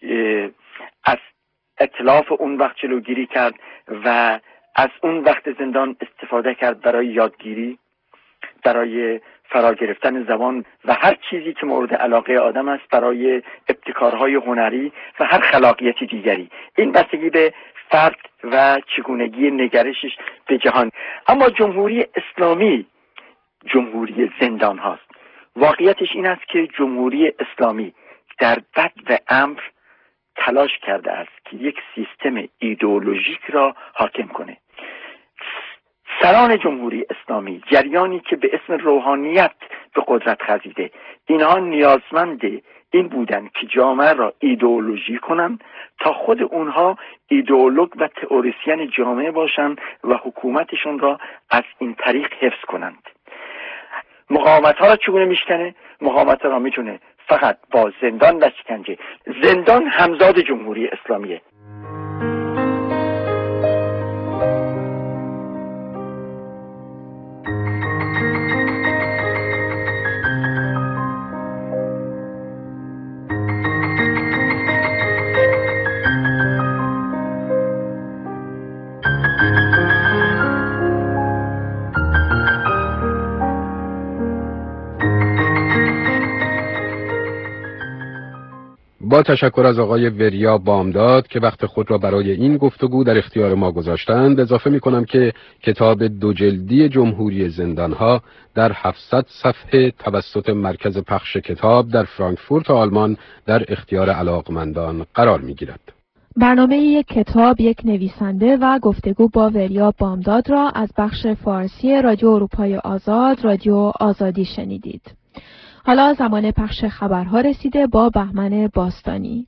از اتلاف اون وقت جلوگیری کرد و از اون وقت زندان استفاده کرد برای یادگیری، برای فرا گرفتن زبان و هر چیزی که مورد علاقه آدم است، برای ابتکارهای هنری و هر خلاقیتی دیگری. این بستگی به فرد و چگونگی نگرشش به جهان. اما جمهوری اسلامی جمهوری زندان هاست. واقعیتش این است که جمهوری اسلامی در بد و امر تلاش کرده است که یک سیستم ایدئولوژیک را حاکم کنه. سران جمهوری اسلامی، جریانی که به اسم روحانیت به قدرت خزیده، اینها نیازمند این بودن که جامعه را ایدئولوژی کنن تا خود اونها ایدئولوگ و تئوریسین جامعه باشند و حکومتشون را از این طریق حفظ کنند. مقاومت ها را چگونه میشکنه؟ مقاومت ها را میتونه فقط با زندان و شکنجه. زندان همزاد جمهوری اسلامیه. با تشکر از آقای وریا بامداد که وقت خود را برای این گفتگو در اختیار ما گذاشتند، اضافه می کنم که کتاب 2 جلدی جمهوری زندانها در 700 صفحه توسط مرکز پخش کتاب در فرانکفورت آلمان در اختیار علاقمندان قرار می گیرد. برنامه یک کتاب، یک نویسنده و گفتگو با وریا بامداد را از بخش فارسی رادیو اروپای آزاد، رادیو آزادی شنیدید. حالا زمان پخش خبرها رسیده با بهمن باستانی.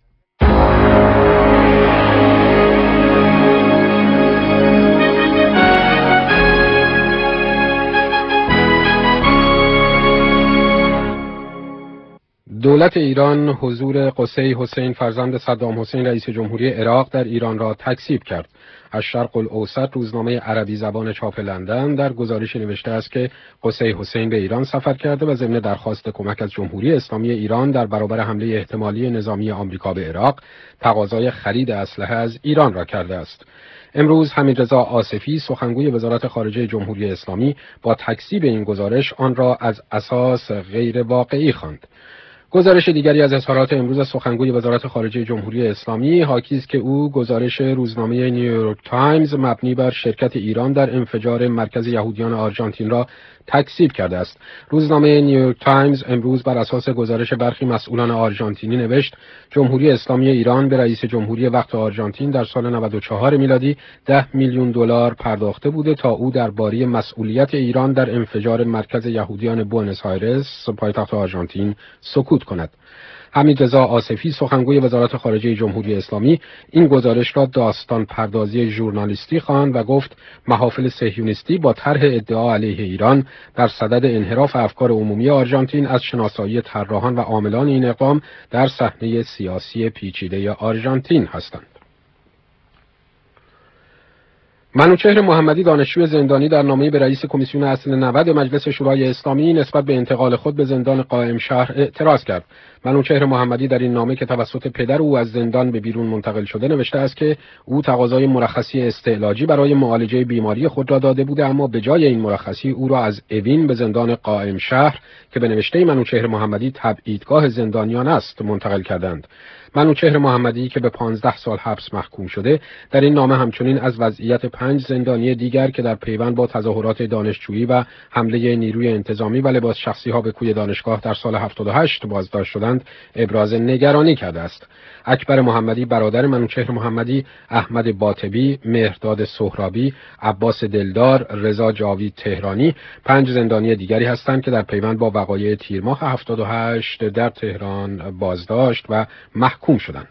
دولت ایران حضور قصی حسین فرزند صدام حسین رئیس جمهوری عراق در ایران را تکذیب کرد. از شرق الاوسط روزنامه عربی زبان چاپ لندن در گزارشی نوشته است که قصی حسین به ایران سفر کرده و ضمن درخواست کمک از جمهوری اسلامی ایران در برابر حمله احتمالی نظامی آمریکا به عراق، تقاضای خرید اسلحه از ایران را کرده است. امروز حمیدرضا آصفی سخنگوی وزارت خارجه جمهوری اسلامی با تکذیب این گزارش آن را از اساس غیر واقعی خواند. گزارش دیگری از اظهارات امروز سخنگوی وزارت خارجه جمهوری اسلامی حاکی است که او گزارش روزنامه نیویورک تایمز مبنی بر شرکت ایران در انفجار مرکز یهودیان آرژانتین را تکذیب کرده است. روزنامه نیویورک تایمز امروز بر اساس گزارش برخی مسئولان آرژانتینی نوشت جمهوری اسلامی ایران به رئیس جمهوری وقت آرژانتین در سال 94 میلادی 10 میلیون دلار پرداخته بوده تا او درباره مسئولیت ایران در انفجار مرکز یهودیان بوئنوس آیرس پایتخت آرژانتین سکوت کند. حمیدرضا آصفی سخنگوی وزارت خارجه جمهوری اسلامی این گزارش را داستان پردازی ژورنالیستی خواند و گفت محافل صهیونیستی با طرح ادعا علیه ایران در صدد انحراف افکار عمومی آرژانتین از شناسایی طراحان و عاملان این اقدام در صحنه سیاسی پیچیده آرژانتین هستند. منوچهر محمدی دانشجوی زندانی در نامه‌ای به رئیس کمیسیون اصل 90 مجلس شورای اسلامی نسبت به انتقال خود به زندان قائم شهر اعتراض کرد. منوچهر محمدی در این نامه که توسط پدر او از زندان به بیرون منتقل شده نوشته است که او تقاضای مرخصی استعلاجی برای معالجه بیماری خود را داده بوده، اما به جای این مرخصی او را از اوین به زندان قائم شهر که به نوشته منوچهر محمدی تبعیدگاه زندانیان است منتقل کردند. منوچهر محمدی که به 15 سال حبس محکوم شده در این نامه همچنین از وضعیت 5 زندانی دیگر که در پیوند با تظاهرات دانشجویی و حمله نیروی انتظامی و لباس شخصی ها به کوی دانشگاه در سال 78 بازداشت شدند ابراز نگرانی کرده است. اکبر محمدی برادر منوچهر محمدی، احمد باطبی، مهرداد سهرابی، عباس دلدار، رضا جاوید تهرانی 5 زندانی دیگری هستند که در پیوند با وقایع تیر ماه 78 در تهران بازداشت و محکوم شدند.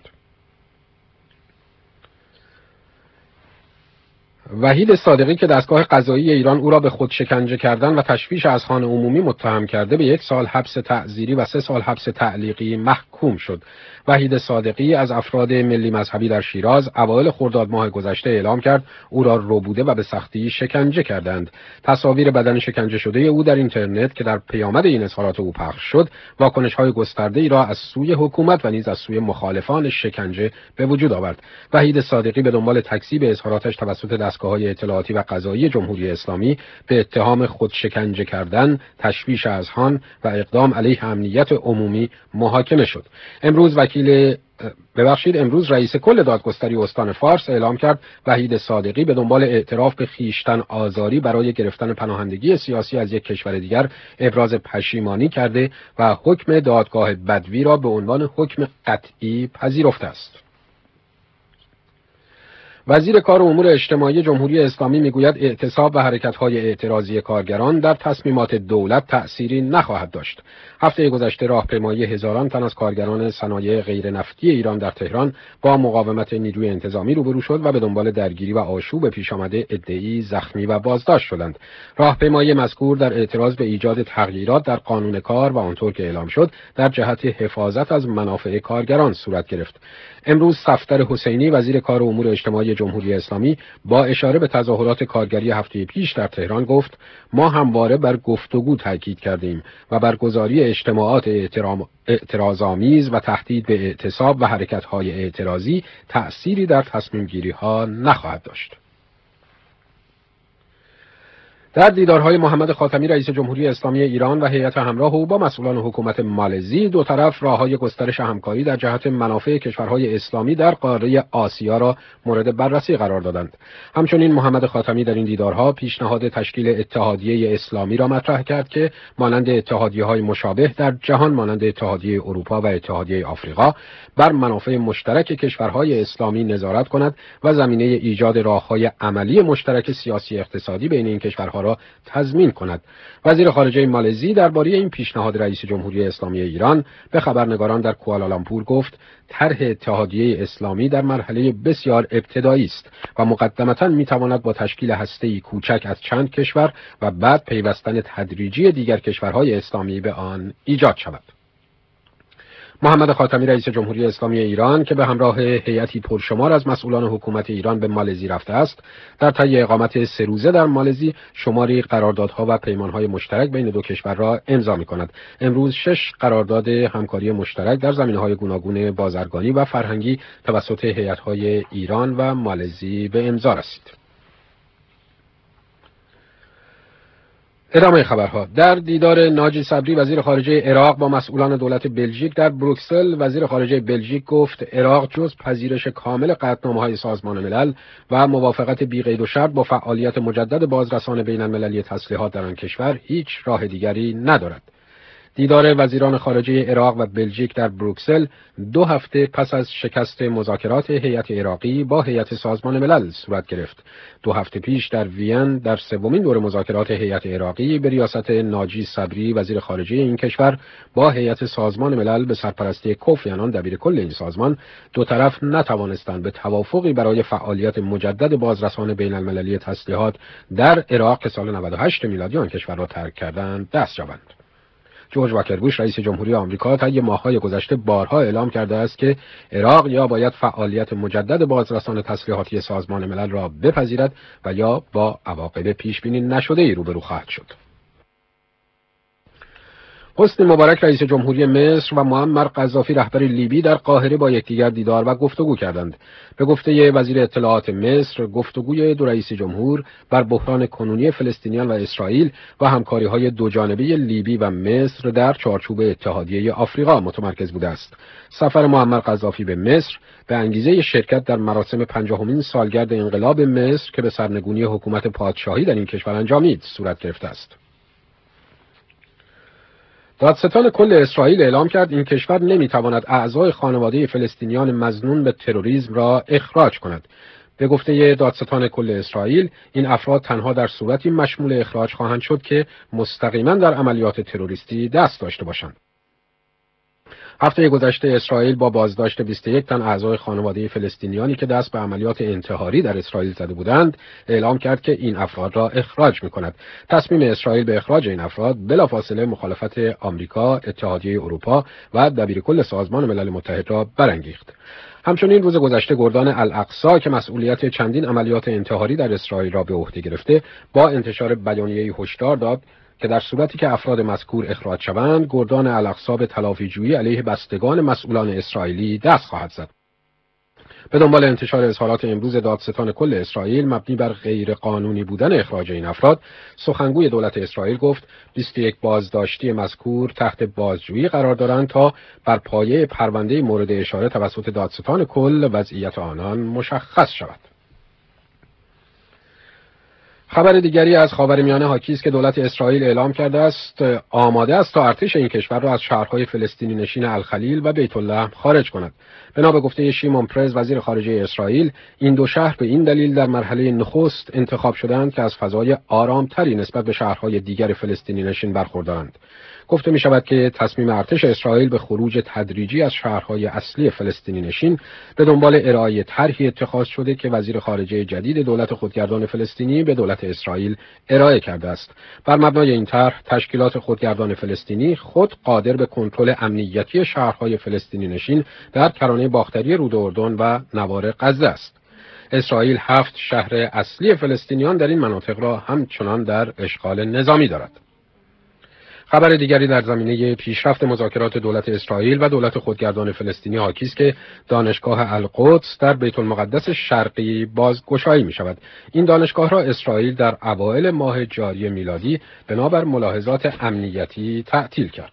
وحید صادقی که دستگاه قضایی ایران او را به خود شکنجه کردن و تشویش اذهان عمومی متهم کرده به 1 سال حبس تعزیری و 3 سال حبس تعلیقی محکوم شد. وحید صادقی از افراد ملی مذهبی در شیراز اوایل خرداد ماه گذشته اعلام کرد او را ربوده و به سختی شکنجه کردند. تصاویر بدن شکنجه شده او در اینترنت که در پیامد این اظهارات او پخش شد، واکنش‌های گسترده‌ای را از سوی حکومت و نیز از سوی مخالفان شکنجه به وجود آورد. وحید صادقی به دنبال تکذیب اظهاراتش توسط دستگاه‌های اطلاعاتی و قضایی جمهوری اسلامی به اتهام خود شکنجه کردن، تشویش اذهان و اقدام علیه امنیت عمومی محاکمه شد. امروز امروز رئیس کل دادگستری استان فارس اعلام کرد وحید صادقی به دنبال اعتراف به خویشتن آزاری برای گرفتن پناهندگی سیاسی از یک کشور دیگر ابراز پشیمانی کرده و حکم دادگاه بدوی را به عنوان حکم قطعی پذیرفته است. وزیر کار و امور اجتماعی جمهوری اسلامی میگوید اعتصاب و حرکت‌های اعتراضی کارگران در تصمیمات دولت تأثیری نخواهد داشت. هفته گذشته راهپیمایی هزاران تن از کارگران صنایع غیر نفتی ایران در تهران با مقاومت نیروی انتظامی روبرو شد و به دنبال درگیری و آشوب پیش آمده عده‌ای زخمی و بازداشت شدند. راهپیمایی مذکور در اعتراض به ایجاد تغییرات در قانون کار و آنطور که اعلام شد در جهت حفاظت از منافع کارگران صورت گرفت. امروز صفدر حسینی وزیر کار و امور اجتماعی جمهوری اسلامی با اشاره به تظاهرات کارگری هفته پیش در تهران گفت ما همواره بر گفتگو تاکید کردیم و برگزاری اجتماعات اعتراض‌آمیز و تهدید به اعتصاب و حرکت‌های اعتراضی تأثیری در تصمیم گیری‌ها نخواهد داشت. در دیدارهای محمد خاتمی رئیس جمهوری اسلامی ایران و هیئت همراه او با مسئولان حکومت مالزی، دو طرف راه‌های گسترش همکاری در جهت منافع کشورهای اسلامی در قاره آسیا را مورد بررسی قرار دادند. همچنین محمد خاتمی در این دیدارها پیشنهاد تشکیل اتحادیه اسلامی را مطرح کرد که مانند اتحادیه‌های مشابه در جهان مانند اتحادیه اروپا و اتحادیه آفریقا بر منافع مشترک کشورهای اسلامی نظارت کند و زمینه ایجاد راه‌های عملی مشترک سیاسی اقتصادی بین این کشورها را تضمین کند. وزیر خارجه مالزی درباره این پیشنهاد رئیس جمهوری اسلامی ایران به خبرنگاران در کوالالامپور گفت طرح اتحادیه اسلامی در مرحله بسیار ابتدایی است و مقدمتاً میتواند با تشکیل هسته‌ای کوچک از چند کشور و بعد پیوستن تدریجی دیگر کشورهای اسلامی به آن ایجاد شود. محمد خاتمی رئیس جمهوری اسلامی ایران که به همراه هیئتی پرشمار از مسئولان حکومت ایران به مالزی رفته است، در طی اقامت 3 روزه در مالزی شماری قراردادها و پیمانهای مشترک بین دو کشور را امضا می‌کند. امروز 6 قرارداد همکاری مشترک در زمینه‌های گوناگون بازرگانی و فرهنگی توسط هیئت‌های ایران و مالزی به امضا رسید. ادامه خبرها. در دیدار ناجی صبری وزیر خارجه عراق با مسئولان دولت بلژیک در بروکسل، وزیر خارجه بلژیک گفت عراق جز پذیرش کامل قطعنامه‌های سازمان ملل و موافقت بی قید و شرط با فعالیت مجدد بازرسان بین المللی تسلیحات در آن کشور هیچ راه دیگری ندارد. دیدار وزیران خارجه عراق و بلژیک در بروکسل 2 هفته پس از شکست مذاکرات هیئت عراقی با هیئت سازمان ملل صورت گرفت. 2 هفته پیش در وین در سومین دور مذاکرات هیئت عراقی به ریاست ناجی صبری وزیر خارجه این کشور با هیئت سازمان ملل به سرپرستی کوفی عنان دبیرکل این سازمان، دو طرف نتوانستند به توافقی برای فعالیت مجدد بازرسان بین المللی تسلیحات در عراق که سال 98 میلادی آن کشور را ترک کردند دست یابند. جورج واکر بوش رئیس جمهوری آمریکا طی ماه‌های گذشته بارها اعلام کرده است که عراق یا باید فعالیت مجدد بازرسان تسلیحاتی سازمان ملل را بپذیرد و یا با عواقب پیش‌بینی نشده‌ای روبرو خواهد شد. حسنی مبارک رئیس جمهوری مصر و معمر قذافی رهبر لیبی در قاهره با یکدیگر دیدار و گفتگو کردند. به گفته وزیر اطلاعات مصر، گفتگوی دو رئیس جمهور بر بحران کنونی فلسطینیان و اسرائیل و همکاری‌های دوجانبه لیبی و مصر در چارچوب اتحادیه آفریقا متمرکز بوده است. سفر معمر قذافی به مصر به انگیزه شرکت در مراسم 50مین سالگرد انقلاب مصر که به سرنگونی حکومت پادشاهی در این کشور انجامید صورت گرفته است. دادستان کل اسرائیل اعلام کرد این کشور نمیتواند اعضای خانواده فلسطینیان مظنون به تروریسم را اخراج کند. به گفته دادستان کل اسرائیل، این افراد تنها در صورتی مشمول اخراج خواهند شد که مستقیما در عملیات تروریستی دست داشته باشند. هفته گذشته اسرائیل با بازداشت 21 تن اعضای خانواده فلسطینیانی که دست به عملیات انتحاری در اسرائیل زده بودند، اعلام کرد که این افراد را اخراج می‌کند. تصمیم اسرائیل به اخراج این افراد بلافاصله مخالفت آمریکا، اتحادیه اروپا و دبیرکل سازمان ملل متحد را برانگیخت. همچنین روز گذشته گردان الاقصی که مسئولیت چندین عملیات انتحاری در اسرائیل را به عهده گرفته، با انتشار بیانیه‌ای هشدار داد که در صورتی که افراد مذکور اخراج شوند، گردان الاقصی به تلافی‌جویی علیه بستگان مسئولان اسرائیلی دست خواهد زد. به دنبال انتشار اظهارات امروز دادستان کل اسرائیل مبنی بر غیر قانونی بودن اخراج این افراد، سخنگوی دولت اسرائیل گفت 21 بازداشتی مذکور تحت بازجویی قرار دارند تا بر پایه پرونده مورد اشاره توسط دادستان کل وضعیت آنان مشخص شود. خبر دیگری از خاورمیانه حاکی است که دولت اسرائیل اعلام کرده است آماده است تا ارتش این کشور را از شهرهای فلسطینی نشین الخلیل و بیت اللحم خارج کند. بنا به گفته شیمون پرز وزیر خارجه اسرائیل، این دو شهر به این دلیل در مرحله نخست انتخاب شدند که از فضای آرامتری نسبت به شهرهای دیگر فلسطینی نشین برخوردارند. گفته می شود که تصمیم ارتش اسرائیل به خروج تدریجی از شهرهای اصلی فلسطینی نشین به دنبال ارائه طرحی اتخاذ شده که وزیر خارجه جدید دولت خودگردان فلسطینی به دولت اسرائیل ارائه کرده است. بر مبنای این طرح تشکیلات خودگردان فلسطینی خود قادر به کنترل امنیتی شهرهای فلسطینی نشین در کرانه باختری رود اردن و نوار غزه است. اسرائیل 7 شهر اصلی فلسطینیان در این مناطق را همچنان در اشغال نظامی دارد. خبر دیگری در زمینه پیشرفت مذاکرات دولت اسرائیل و دولت خودگردان فلسطینی حاکی است که دانشگاه القدس در بیت المقدس شرقی بازگشایی می شود. این دانشگاه را اسرائیل در اوایل ماه جاری میلادی بنابر ملاحظات امنیتی تعطیل کرد.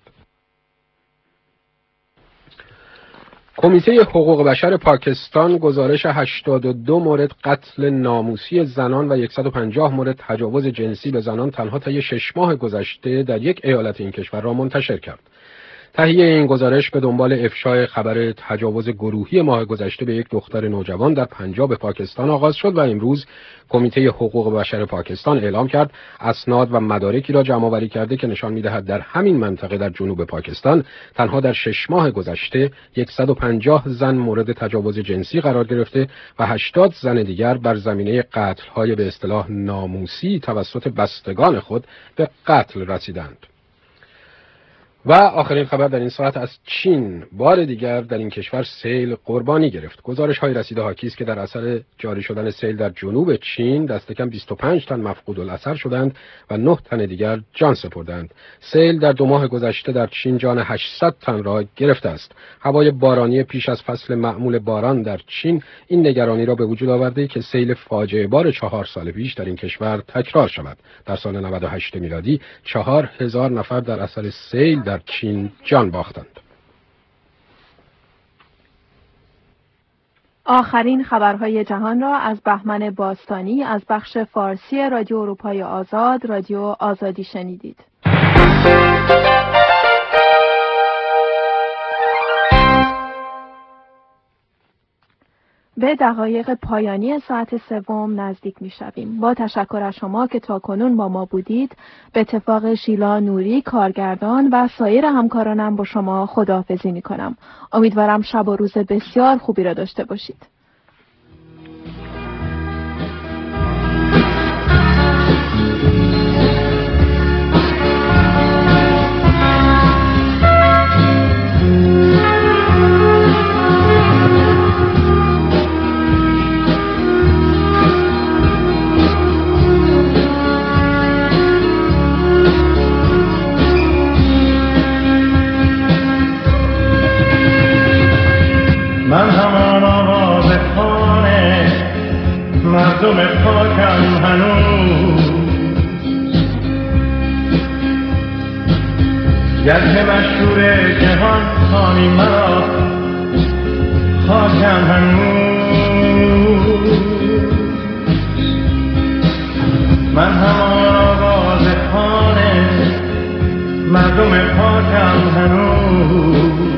کمیته حقوق بشر پاکستان گزارش 82 مورد قتل ناموسی زنان و 150 مورد تجاوز جنسی به زنان تنها طی 6 ماه گذشته در یک ایالت این کشور را منتشر کرد. تهیه این گزارش به دنبال افشای خبر تجاوز گروهی ماه گذشته به یک دختر نوجوان در پنجاب پاکستان آغاز شد و امروز کمیته حقوق بشر پاکستان اعلام کرد اسناد و مدارکی را جمع آوری کرده که نشان می‌دهد در همین منطقه در جنوب پاکستان تنها در 6 ماه گذشته 150 زن مورد تجاوز جنسی قرار گرفته و 80 زن دیگر بر زمینه قتل‌های به اصطلاح ناموسی توسط بستگان خود به قتل رسیدند. و آخرین خبر در این ساعت از چین. بار دیگر در این کشور سیل قربانی گرفت. گزارش‌های رسیده حاکی است که در اثر جاری شدن سیل در جنوب چین دست کم 25 تن مفقود الاثر شدند و 9 تن دیگر جان سپردند. سیل در 2 ماه گذشته در چین جان 800 تن را گرفته است. هوای بارانی پیش از فصل معمول باران در چین این نگرانی را به وجود آورده که سیل فاجعه بار 4 سال پیش در این کشور تکرار شود. در سال 98 میلادی 4000 نفر در اثر سیل در چین جان باختند. آخرین خبرهای جهان را از بهمن باستانی از بخش فارسی رادیو اروپای آزاد، رادیو آزادی شنیدید. به دقایق پایانی ساعت سوم نزدیک می‌شویم. با تشکر از شما که تاکنون با ما بودید، به اتفاق شیلا نوری کارگردان و سایر همکارانم با شما خداحافظی می‌کنم. امیدوارم شب و روز بسیار خوبی را داشته باشید. من همان آواز خانه مردم پاکم هنوز گرچه مشهور جهان خانی مرا خاکم هنوز من همان آواز خانه مردم پاکم هنوز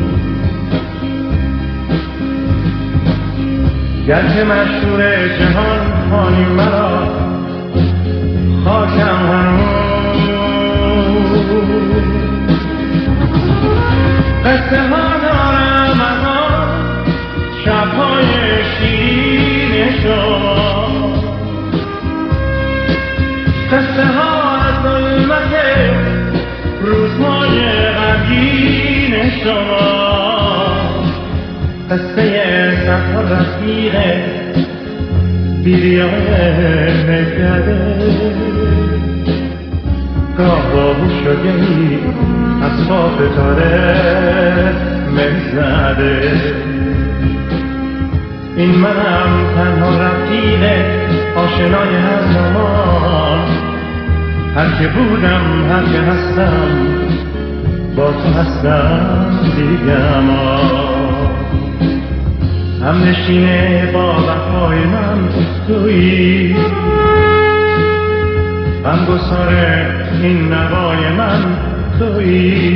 گرچه مشهور جهان خانی مرا خاکم هنوز قصه ها دارم از آن شبهای شیرین شما قصه ها از ظلمت روزهای غمگین شما قصه سفر رفیق بیریای نگرده گاه با هوشگهی از خواب تاره مزده این منم تنها رفیق آشنای هر زمان هر که بودم هر که هستم با تو هستم دیگه اما هم نشینه با وفای من تویی هم گسار این نوای من تویی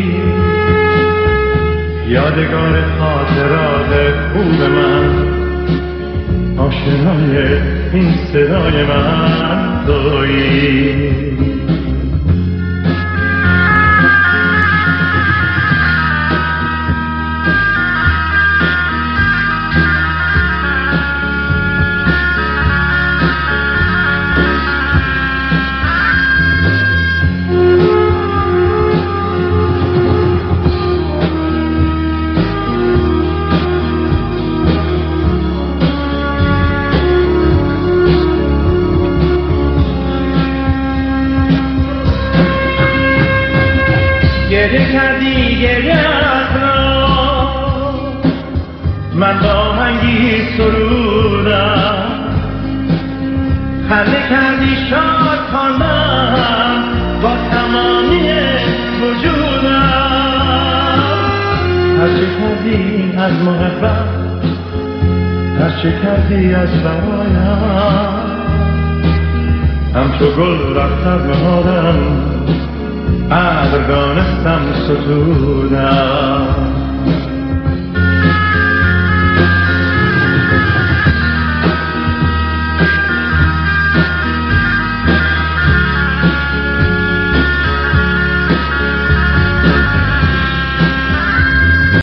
یادگار خاطرات خوب من آشنای این صدای من تویی من با هنگی سرودم خنده کردی شاد خواندم با تمامی وجودم هرچه کردی از محبت هرچه کردی از برایم همچو گل رفتم نهادم قدر دانستم ستودم